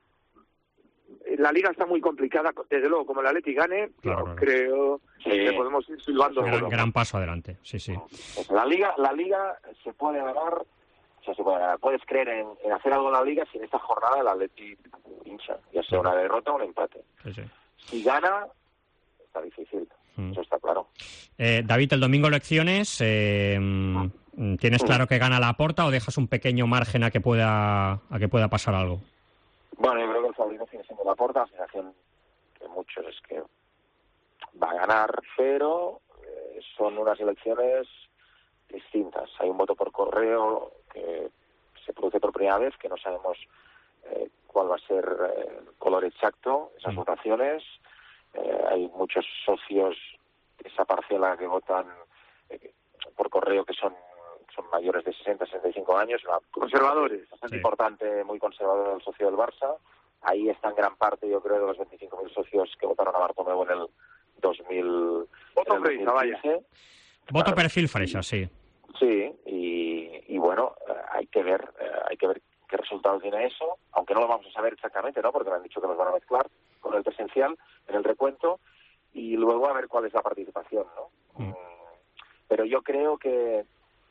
está muy complicada. Desde luego, como el Atleti gane, creo que podemos ir silbando. Gran paso adelante, sí. Pues la Liga se puede ganar. O sea, puedes creer en hacer algo en la Liga si en esta jornada el Atleti pincha, ya sea una derrota o un empate. Sí. Si gana, está difícil, eso está claro. David, el domingo elecciones, ¿tienes claro que gana Laporta o dejas un pequeño margen a que pueda pasar algo? Bueno, yo creo que el favorito sigue siendo Laporta, la sensación de muchos es que va a ganar, pero son unas elecciones distintas. Hay un voto por correo que se produce por primera vez, que no sabemos cuál va a ser el color exacto, esas votaciones. Hay muchos socios de esa parcela que votan por correo que son mayores de 60, 65 años. Conservadores. Bastante importante, muy conservador el socio del Barça. Ahí está en gran parte, yo creo, de los 25.000 socios que votaron a Bartomeu en el 2000. Voto Freixa, vaya. Voto perfil Freixa, sí. Sí, y bueno, hay que ver qué resultado tiene eso, aunque no lo vamos a saber exactamente, ¿no? Porque me han dicho que nos van a mezclar con el presencial en el recuento y luego a ver cuál es la participación, ¿no? Pero yo creo que,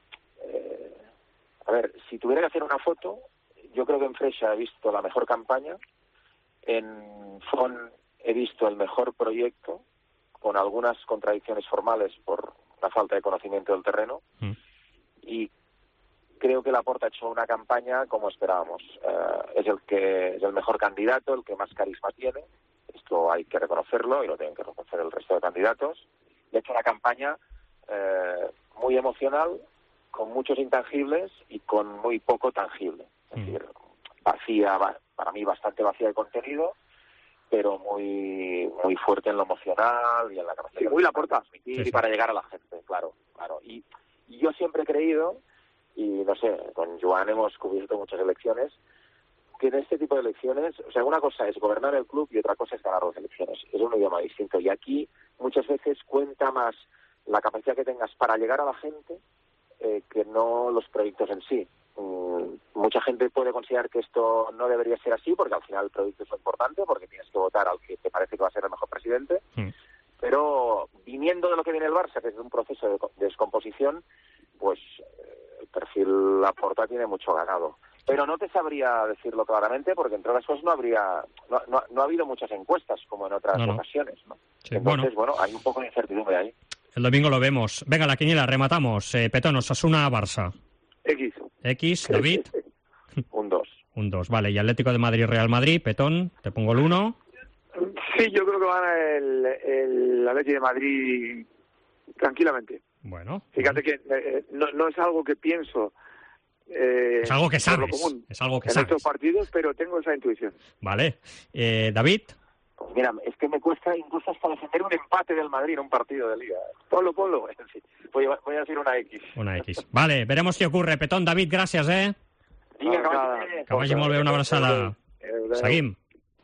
si tuviera que hacer una foto, yo creo que en Freixa he visto la mejor campaña, en Fon he visto el mejor proyecto, con algunas contradicciones formales por la falta de conocimiento del terreno, y creo que Laporta ha hecho una campaña como esperábamos. Es el mejor candidato, el que más carisma tiene. Esto hay que reconocerlo y lo tienen que reconocer el resto de candidatos. Y ha hecho una campaña muy emocional, con muchos intangibles y con muy poco tangible. Es decir, vacía, para mí bastante vacía de contenido, pero muy fuerte en lo emocional y en la capacidad muy Laporta y para llegar a la gente, claro. Y yo siempre he creído, y no sé, con Joan hemos cubierto muchas elecciones, que en este tipo de elecciones, o sea, una cosa es gobernar el club y otra cosa es ganar las elecciones. Es un idioma distinto. Y aquí muchas veces cuenta más la capacidad que tengas para llegar a la gente que no los proyectos en sí. Mucha gente puede considerar que esto no debería ser así, porque al final el proyecto es lo importante, porque tienes que votar al que te parece que va a ser el mejor presidente. Pero viniendo de lo que viene el Barça, que es un proceso de descomposición, pues el perfil Laporta tiene mucho ganado. Pero no te sabría decirlo claramente, porque entre otras cosas no ha habido muchas encuestas como en otras ocasiones, ¿no? Sí, entonces, bueno, hay un poco de incertidumbre ahí. El domingo lo vemos. Venga, la quiniela, rematamos. Petón, Osasuna, Barça. X, David. Un 2. Un 2, vale. Y Atlético de Madrid, Real Madrid. Petón, te pongo el 1. Sí, yo creo que gana el Atlético de Madrid tranquilamente. Bueno. Fíjate que no es algo que pienso. Es algo que sabes. Lo común Es algo que en sabes. estos partidos, pero tengo esa intuición. Vale. David. Pues mira, es que me cuesta incluso hasta defender un empate del Madrid en un partido de Liga. Ponlo. Sí. Voy a decir una X. Una X. Vale, veremos qué ocurre. Petón, David, gràcies, Vinga, que vagi molt bé, una abraçada. Seguim.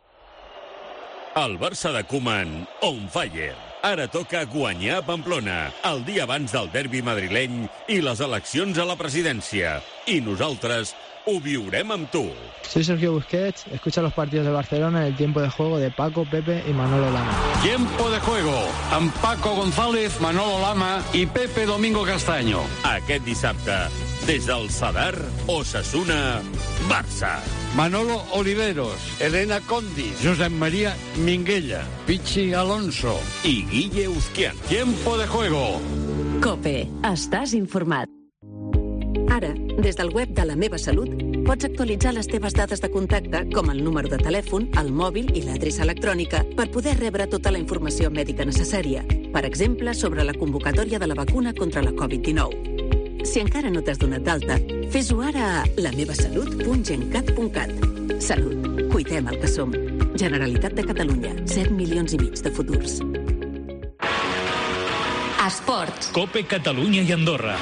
El Barça de Koeman, on fire. Ara toca guanyar a Pamplona, el dia abans del derbi madrileny i les eleccions a la presidència. I nosaltres ho viurem amb tu. Soy Sergio Busquets, escucha los partidos de Barcelona en el tiempo de juego de Paco, Pepe y Manolo Lama. Tiempo de juego amb Paco González, Manolo Lama i Pepe Domingo Castaño. Aquest dissabte, des del Sadar, Osasuna, Barça. Manolo Oliveros, Elena Condi, Josep María Minguella, Pichi Alonso i Guille Uzquian. Tiempo de juego. COPE. Estàs informat. Ara, des del web de La Meva Salut, pots actualitzar les teves dades de contacte, com el número de telèfon, el mòbil i l'adreça electrònica, per poder rebre tota la informació mèdica necessària. Per exemple, sobre la convocatòria de la vacuna contra la Covid-19. Si encara no t'has donat d'alta, fes-ho ara a lamevasalut.gencat.cat. Salut. Cuidem el que som. Generalitat de Catalunya. 7 milions i mig de futurs. Esports. COPE Catalunya i Andorra.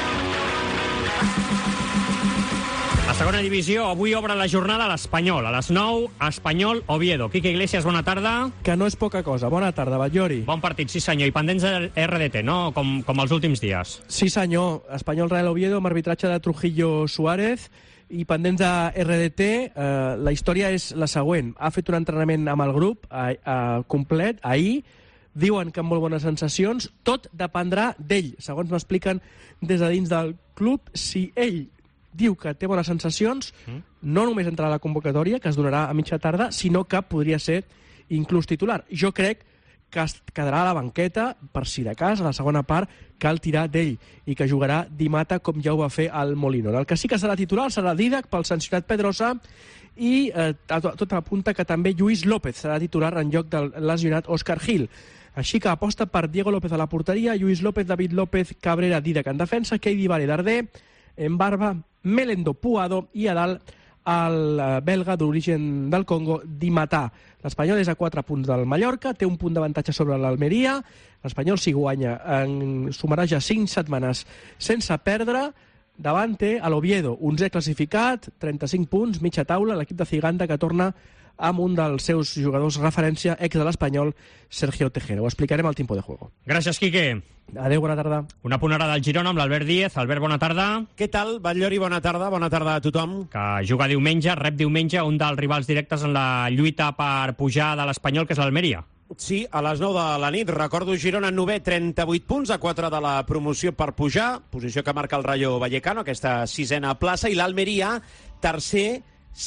La segona divisió, avui obre la jornada a l'Espanyol. A les 9, Espanyol, Oviedo. Quique Iglesias, bona tarda. Que no és poca cosa. Bona tarda, Batllori. Bon partit, sí senyor. I pendents del RDT, no? Com els últims dies. Sí senyor. Espanyol Real Oviedo amb arbitratge de Trujillo Suárez. I pendents de RDT, la història és la següent. Ha fet un entrenament amb el grup complet ahir. Diuen que amb molt bones sensacions. Tot dependrà d'ell. Segons m'expliquen des de dins del club, si ell diu que té bones sensacions, no només entrarà a la convocatòria, que es donarà a mitja tarda, sinó que podria ser inclús titular. Jo crec que es quedarà a la banqueta, per si de cas, a la segona part, cal tirar d'ell, i que jugarà Di Mata com ja ho va fer al Molinón. El que sí que serà titular serà Dídac pel sancionat Pedrosa, i tot apunta que també Lluís López serà titular en lloc del lesionat Òscar Gil. Així que aposta per Diego López a la porteria, Lluís López, David López, Cabrera, Dídac en defensa, Keidi Vare Darder, en Barba, Melendo Puado i a dalt el belga d'origen del Congo, Di Mata. L'Espanyol és a 4 punts del Mallorca, té un punt d'avantatge sobre l'Almeria. L'Espanyol, si guanya, sumarà ja 5 setmanes sense perdre. Davant té l'Oviedo, 11è classificat, 35 punts, mitja taula, l'equip de Ciganda que torna amb un dels seus jugadors referència, ex de l'Espanyol, Sergio Tejera. Ho explicarem al tiempo de juego. Gràcies, Quique. Adéu, bona tarda. Una punt ara del Girona amb l'Albert Díez. Albert, bona tarda. Què tal, Batllori? Bona tarda a tothom. Que juga diumenge, rep diumenge un dels rivals directes en la lluita per pujar de l'Espanyol, que és l'Almeria. Sí, a les 9 de la nit. Recordo Girona 9è, 38 punts, a 4 de la promoció per pujar, posició que marca el Rayo Vallecano, aquesta 6a plaça, i l'Almeria, tercer,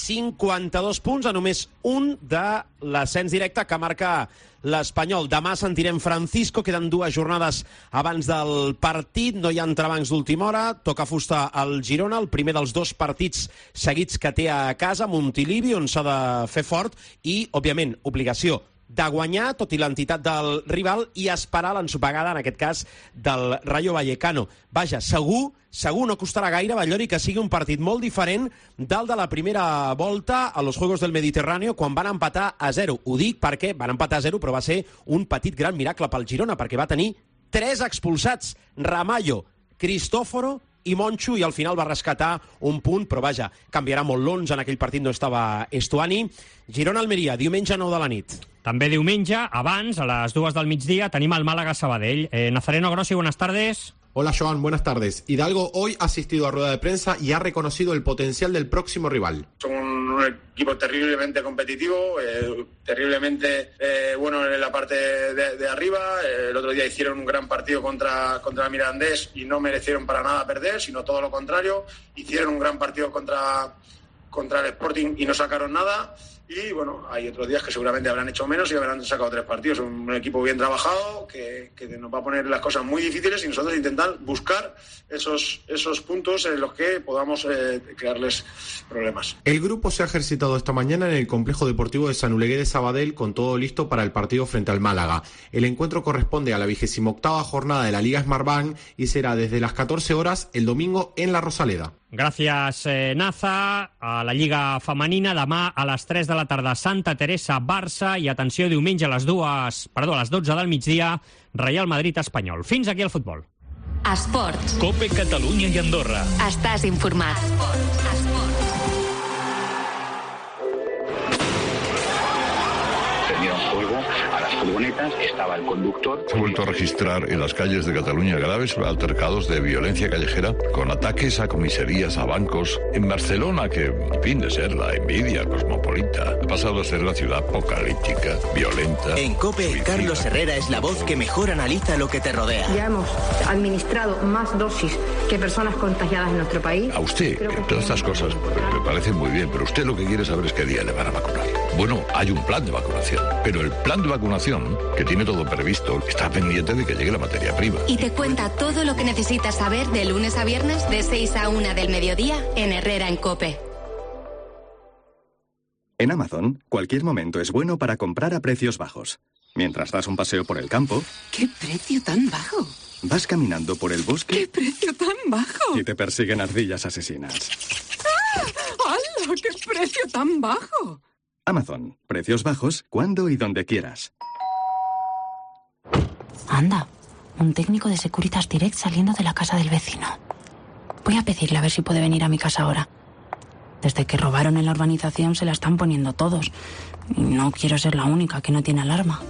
52 punts, a només un de l'ascens directe que marca l'Espanyol. Demà sentirem Francisco, queden 2 jornades abans del partit, no hi ha entrebancs d'última hora, toca fusta al Girona, el primer dels 2 partits seguits que té a casa, Montilivi, on s'ha de fer fort, i, òbviament, obligació de guanyar, tot i l'entitat del rival, i esperar l'ensopegada, en aquest cas, del Rayo Vallecano. Vaja, segur no costarà gaire, Batllori, que sigui un partit molt diferent del de la primera volta a los Juegos del Mediterráneo, quan van empatar a 0. Ho dic perquè van empatar a 0, però va ser un petit gran miracle pel Girona, perquè va tenir 3 expulsats. Ramallo, Cristóforo i Moncho, i al final va rescatar un punt, però vaja, canviarà molt l'11, en aquell partit no estava Estuani. Girona-Almeria, diumenge 9 de la nit. També diumenge, abans, a les 2 del migdia, tenim el Málaga-Sabadell. Nazareno Grossi, buenas tardes. Hola Joan, buenas tardes. Hidalgo hoy ha asistido a rueda de prensa y ha reconocido el potencial del próximo rival. Son un equipo terriblemente competitivo, terriblemente bueno en la parte de arriba. El otro día hicieron un gran partido contra Mirandés y no merecieron para nada perder, sino todo lo contrario. Hicieron un gran partido contra el Sporting y no sacaron nada. Y bueno, hay otros días que seguramente habrán hecho menos y habrán sacado 3 partidos. Un equipo bien trabajado que nos va a poner las cosas muy difíciles y nosotros intentar buscar esos puntos en los que podamos crearles problemas. El grupo se ha ejercitado esta mañana en el complejo deportivo de Sant Oleguer de Sabadell con todo listo para el partido frente al Málaga. El encuentro corresponde a la 28ª jornada de la Liga Smartbank y será desde las 14 horas el domingo en la Rosaleda. Gràcies, Naza. A la Lliga Femenina, demà a les 3 de la tarda, Santa Teresa, Barça, i atenció, diumenge a les 12 del migdia, Real Madrid-Espanyol. Fins aquí el futbol. Esports. Cope Catalunya i Andorra. Estàs informat. Fuego a las furgonetas, estaba el conductor. Se ha vuelto a registrar en las calles de Cataluña graves altercados de violencia callejera con ataques a comisarías, a bancos. En Barcelona, que en fin de ser la envidia cosmopolita, ha pasado a ser la ciudad apocalíptica, violenta. En COPE, suicida. Carlos Herrera es la voz que mejor analiza lo que te rodea. Ya hemos administrado más dosis que personas contagiadas en nuestro país. A usted, todas estas cosas me parecen muy bien, pero usted lo que quiere saber es qué día le van a vacunar. Bueno, hay un plan de vacunación, pero el plan de vacunación, que tiene todo previsto, está pendiente de que llegue la materia prima. Y te cuenta todo lo que necesitas saber de lunes a viernes de 6 a 1 del mediodía en Herrera en COPE. En Amazon, cualquier momento es bueno para comprar a precios bajos. Mientras das un paseo por el campo... ¡Qué precio tan bajo! Vas caminando por el bosque... ¡Qué precio tan bajo! Y te persiguen ardillas asesinas. ¡Ah! ¡Hala! ¡Qué precio tan bajo! Amazon. Precios bajos cuando y donde quieras. Anda, un técnico de Securitas Direct saliendo de la casa del vecino. Voy a pedirle a ver si puede venir a mi casa ahora. Desde que robaron en la urbanización se la están poniendo todos. Y no quiero ser la única que no tiene alarma.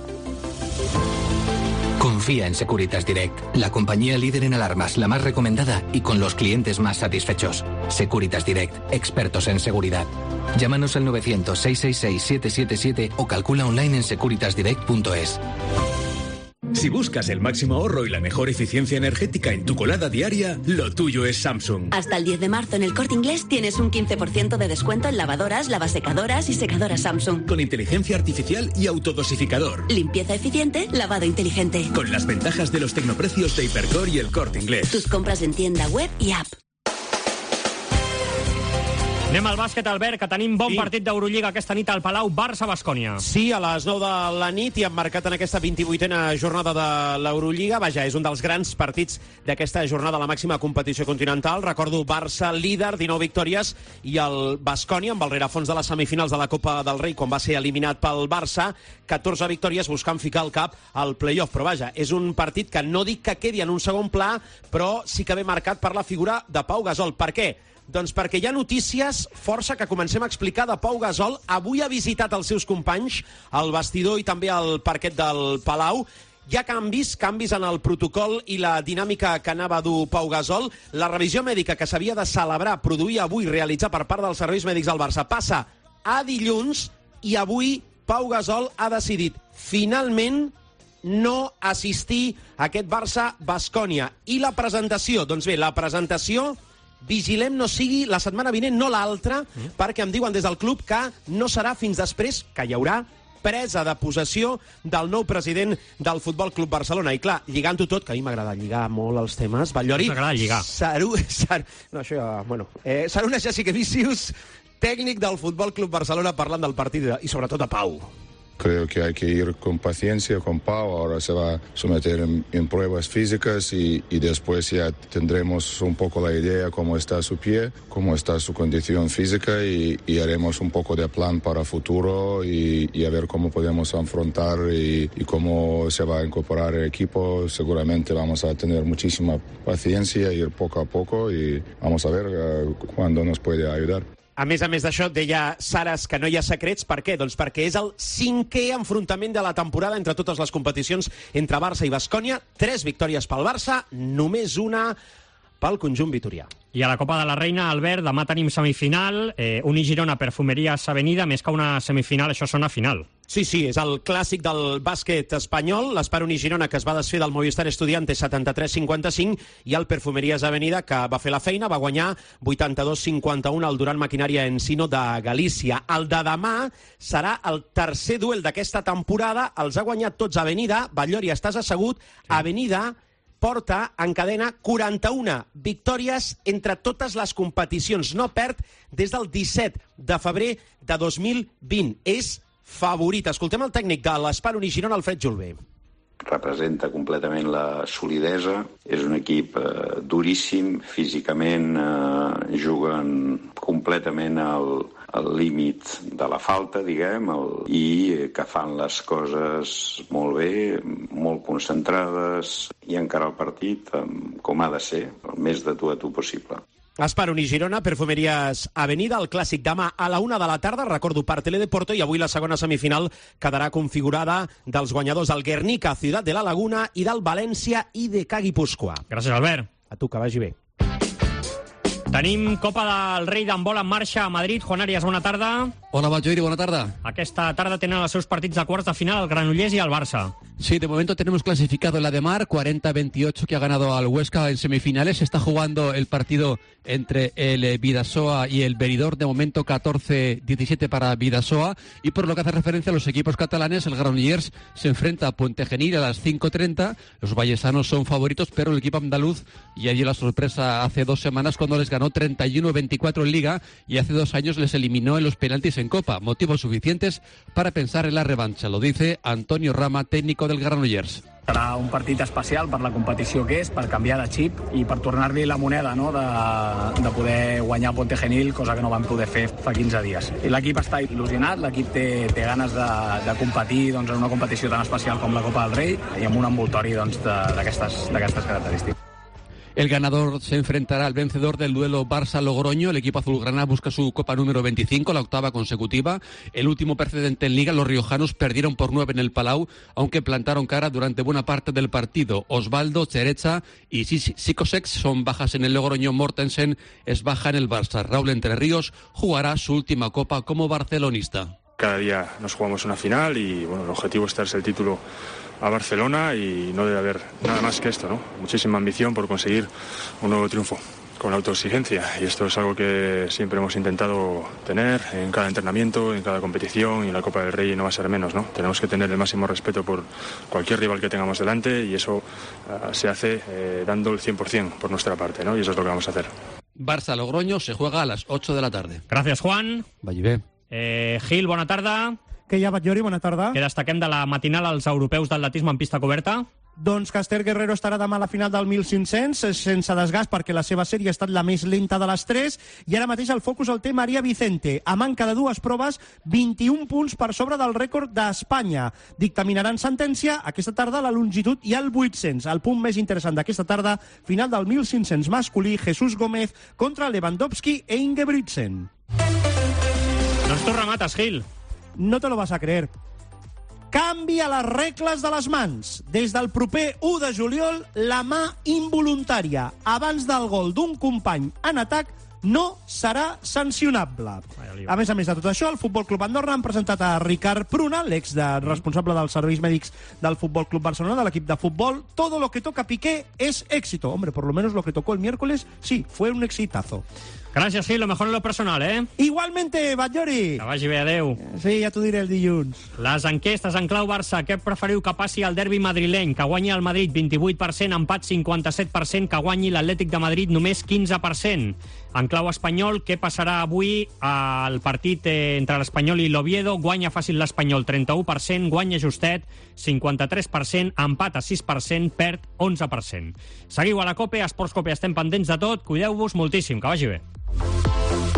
Confía en Securitas Direct, la compañía líder en alarmas, la más recomendada y con los clientes más satisfechos. Securitas Direct, expertos en seguridad. Llámanos al 900-666-777 o calcula online en securitasdirect.es. Si buscas el máximo ahorro y la mejor eficiencia energética en tu colada diaria, lo tuyo es Samsung. Hasta el 10 de marzo en El Corte Inglés tienes un 15% de descuento en lavadoras, lavasecadoras y secadoras Samsung. Con inteligencia artificial y autodosificador. Limpieza eficiente, lavado inteligente. Con las ventajas de los tecnoprecios de Hipercor y El Corte Inglés. Tus compras en tienda web y app. Anem al bàsquet, Albert, que tenim bon partit d'Eurolliga aquesta nit al Palau, Barça-Bascònia. Sí, a les 9 de la nit i emmarcat en aquesta 28a jornada de l'Eurolliga. Vaja, és un dels grans partits d'aquesta jornada a la màxima competició continental. Recordo Barça líder, 19 victòries, i el Bascònia, amb el rerefons de les semifinals de la Copa del Rei, quan va ser eliminat pel Barça, 14 victòries buscant ficar el cap al play-off. Però vaja, és un partit que no dic que quedi en un segon pla, però sí que ve marcat per la figura de Pau Gasol. Per què? Doncs perquè hi ha notícies força que comencem a explicar de Pau Gasol. Avui ha visitat els seus companys al vestidor i també al parquet del Palau. Hi ha canvis en el protocol i la dinàmica que anava a dur Pau Gasol. La revisió mèdica que s'havia de celebrar, produir avui, realitzar per part dels serveis mèdics del Barça, passa a dilluns i avui Pau Gasol ha decidit finalment no assistir a aquest Barça-Bascònia. I la presentació? Doncs bé, la presentació... vigilem no sigui la setmana vinent, no l'altra, perquè em diuen des del club que no serà fins després que hi haurà presa de possessió del nou president del Futbol Club Barcelona. I clar, lligant-ho tot, que a mi m'agrada lligar molt els temes, Batllori... M'agrada lligar. No, això ja... Bueno, Sarunas Jasikevičius, tècnic del Futbol Club Barcelona, parlant del partit i sobretot de Pau. Creo que hay que ir con paciencia, con Pau. Ahora se va a someter en pruebas físicas y después ya tendremos un poco la idea cómo está su pie, cómo está su condición física y haremos un poco de plan para futuro y a ver cómo podemos afrontar y cómo se va a incorporar el equipo. Seguramente vamos a tener muchísima paciencia, ir poco a poco y vamos a ver cuándo nos puede ayudar. A més d'això, deia Saras que no hi ha secrets. Per què? Doncs perquè és el 5è enfrontament de la temporada entre totes les competicions entre Barça i Baskonia. 3 victòries pel Barça, només una pel conjunt vitorià. I a la Copa de la Reina, Albert, demà tenim semifinal. Uni Girona, Perfumerías Avenida. Més que una semifinal, això sona final. Sí, és el clàssic del bàsquet espanyol. L'Espar Uni Girona, que es va desfer del Movistar Estudiantes 73-55, i el Perfumerías Avenida, que va fer la feina, va guanyar 82-51 al Duran Maquinària Ensino de Galícia. El de demà serà el tercer duel d'aquesta temporada. Els ha guanyat tots Avenida. Batllori, estàs assegut. Avenida porta en cadena 41 victòries entre totes les competicions. No perd des del 17 de febrer de 2020. És favorit. Escoltem el tècnic de l'Espar Uni Girona, Alfred Julve. Representa completament la solidesa. És un equip duríssim, físicament juguen completament al límit de la falta, diguem, i que fan les coses molt bé, molt concentrades i encara el partit com ha de ser, el més de tu a tu possible. Espar Uni Girona, Perfumerías Avenida, el clàssic demà a la 1 de la tarda, recordo, per Teledeporto, i avui la segona semifinal quedarà configurada dels guanyadors del Guernica, Ciutat de la Laguna, i del València i de Guipúscoa. Gràcies, Albert. A tu, que vagi bé. Tenim Copa del Rei d'handbol en marxa a Madrid. Juan Arias, bona tarda. Hola, Batllori, bona tarda. Aquesta tarda tenen els seus partits de quarts de final el Granollers i el Barça. Sí, de momento tenemos clasificado el Ademar, 40-28 que ha ganado al Huesca en semifinales. Se está jugando el partido entre el Bidasoa y el Benidorm, de momento 14-17 para Bidasoa. Y por lo que hace referencia a los equipos catalanes, el Granollers se enfrenta a Puente Genil a las 5:30. Los vallesanos son favoritos, pero el equipo andaluz ya dio la sorpresa hace 2 semanas cuando les ganó 31-24 en Liga y hace 2 años les eliminó en los penaltis en Copa. Motivos suficientes para pensar en la revancha, lo dice Antonio Rama, técnico del Granollers. Serà un partit especial per la competició que és, per canviar de xip i per tornar-li la moneda, no?, de poder guanyar Puente Genil, cosa que no van poder fer fa 15 dies. I l'equip està il·lusionat, l'equip té ganes de competir en una competició tan especial com la Copa del Rei i amb un envoltori d'aquestes característiques. El ganador se enfrentará al vencedor del duelo Barça-Logroño. El equipo azulgrana busca su Copa número 25, la 8ª consecutiva. El último precedente en Liga, los riojanos perdieron por 9 en el Palau, aunque plantaron cara durante buena parte del partido. Osvaldo, Cherecha y Sikosex son bajas en el Logroño. Mortensen es baja en el Barça. Raúl Entre Ríos jugará su última Copa como barcelonista. Cada día nos jugamos una final y bueno, el objetivo es traerse el título a Barcelona y no debe haber nada más que esto, ¿no? Muchísima ambición por conseguir un nuevo triunfo con autoexigencia y esto es algo que siempre hemos intentado tener en cada entrenamiento, en cada competición y en la Copa del Rey no va a ser menos, ¿no? Tenemos que tener el máximo respeto por cualquier rival que tengamos delante y eso se hace dando el 100% por nuestra parte, ¿no? Y eso es lo que vamos a hacer. Barça-Logroño se juega a las 8 de la tarde. Gràcies, Juan. Vagi bé. Gil, bona tarda. Que hi ha, Batllori? Bona tarda. Què destaquem de la matinal als europeus d'atletisme en pista coberta? Doncs que Esther Guerrero estarà demà a la final del 1.500 sense desgast perquè la seva sèrie ha estat la més lenta de les 3 i ara mateix el focus el té Maria Vicente. A manca de 2 proves, 21 punts per sobre del rècord d'Espanya. Dictaminaran sentència aquesta tarda la longitud i el 800. El punt més interessant d'aquesta tarda, final del 1.500 masculí, Jesús Gómez contra Lewandowski e Ingebrigtsen. Doncs tu remates, Gil. No te lo vas a creer. Canvia les regles de les mans. Des del proper 1 de juliol, la mà involuntària abans del gol d'un company en atac no serà sancionable. A més de tot això, el Futbol Club Andorra han presentat a Ricard Pruna, responsable dels serveis mèdics del Futbol Club Barcelona, de l'equip de futbol. Todo lo que toca Piqué es éxito. Hombre, por lo menos lo que tocó el miércoles, sí, fue un exitazo. Gràcies, Gil, lo mejor en lo personal, ¿eh? Igualmente, Batllori. Que vagi bé, adeu. Sí, ja t'ho diré el dilluns. Les enquestes en clau Barça. Què preferiu que passi al derbi madrileny? Que guanyi el Madrid 28%, empat 57%, que guanyi l'Atlètic de Madrid només 15%. En clau espanyol, què passarà avui al partit entre l'Espanyol i l'Oviedo? Guanya fàcil l'Espanyol 31%, guanya justet 53%, empat a 6%, perd 11%. Seguiu a la COPE, a Esports COPE, estem pendents de tot, cuideu-vos moltíssim, que vagi bé.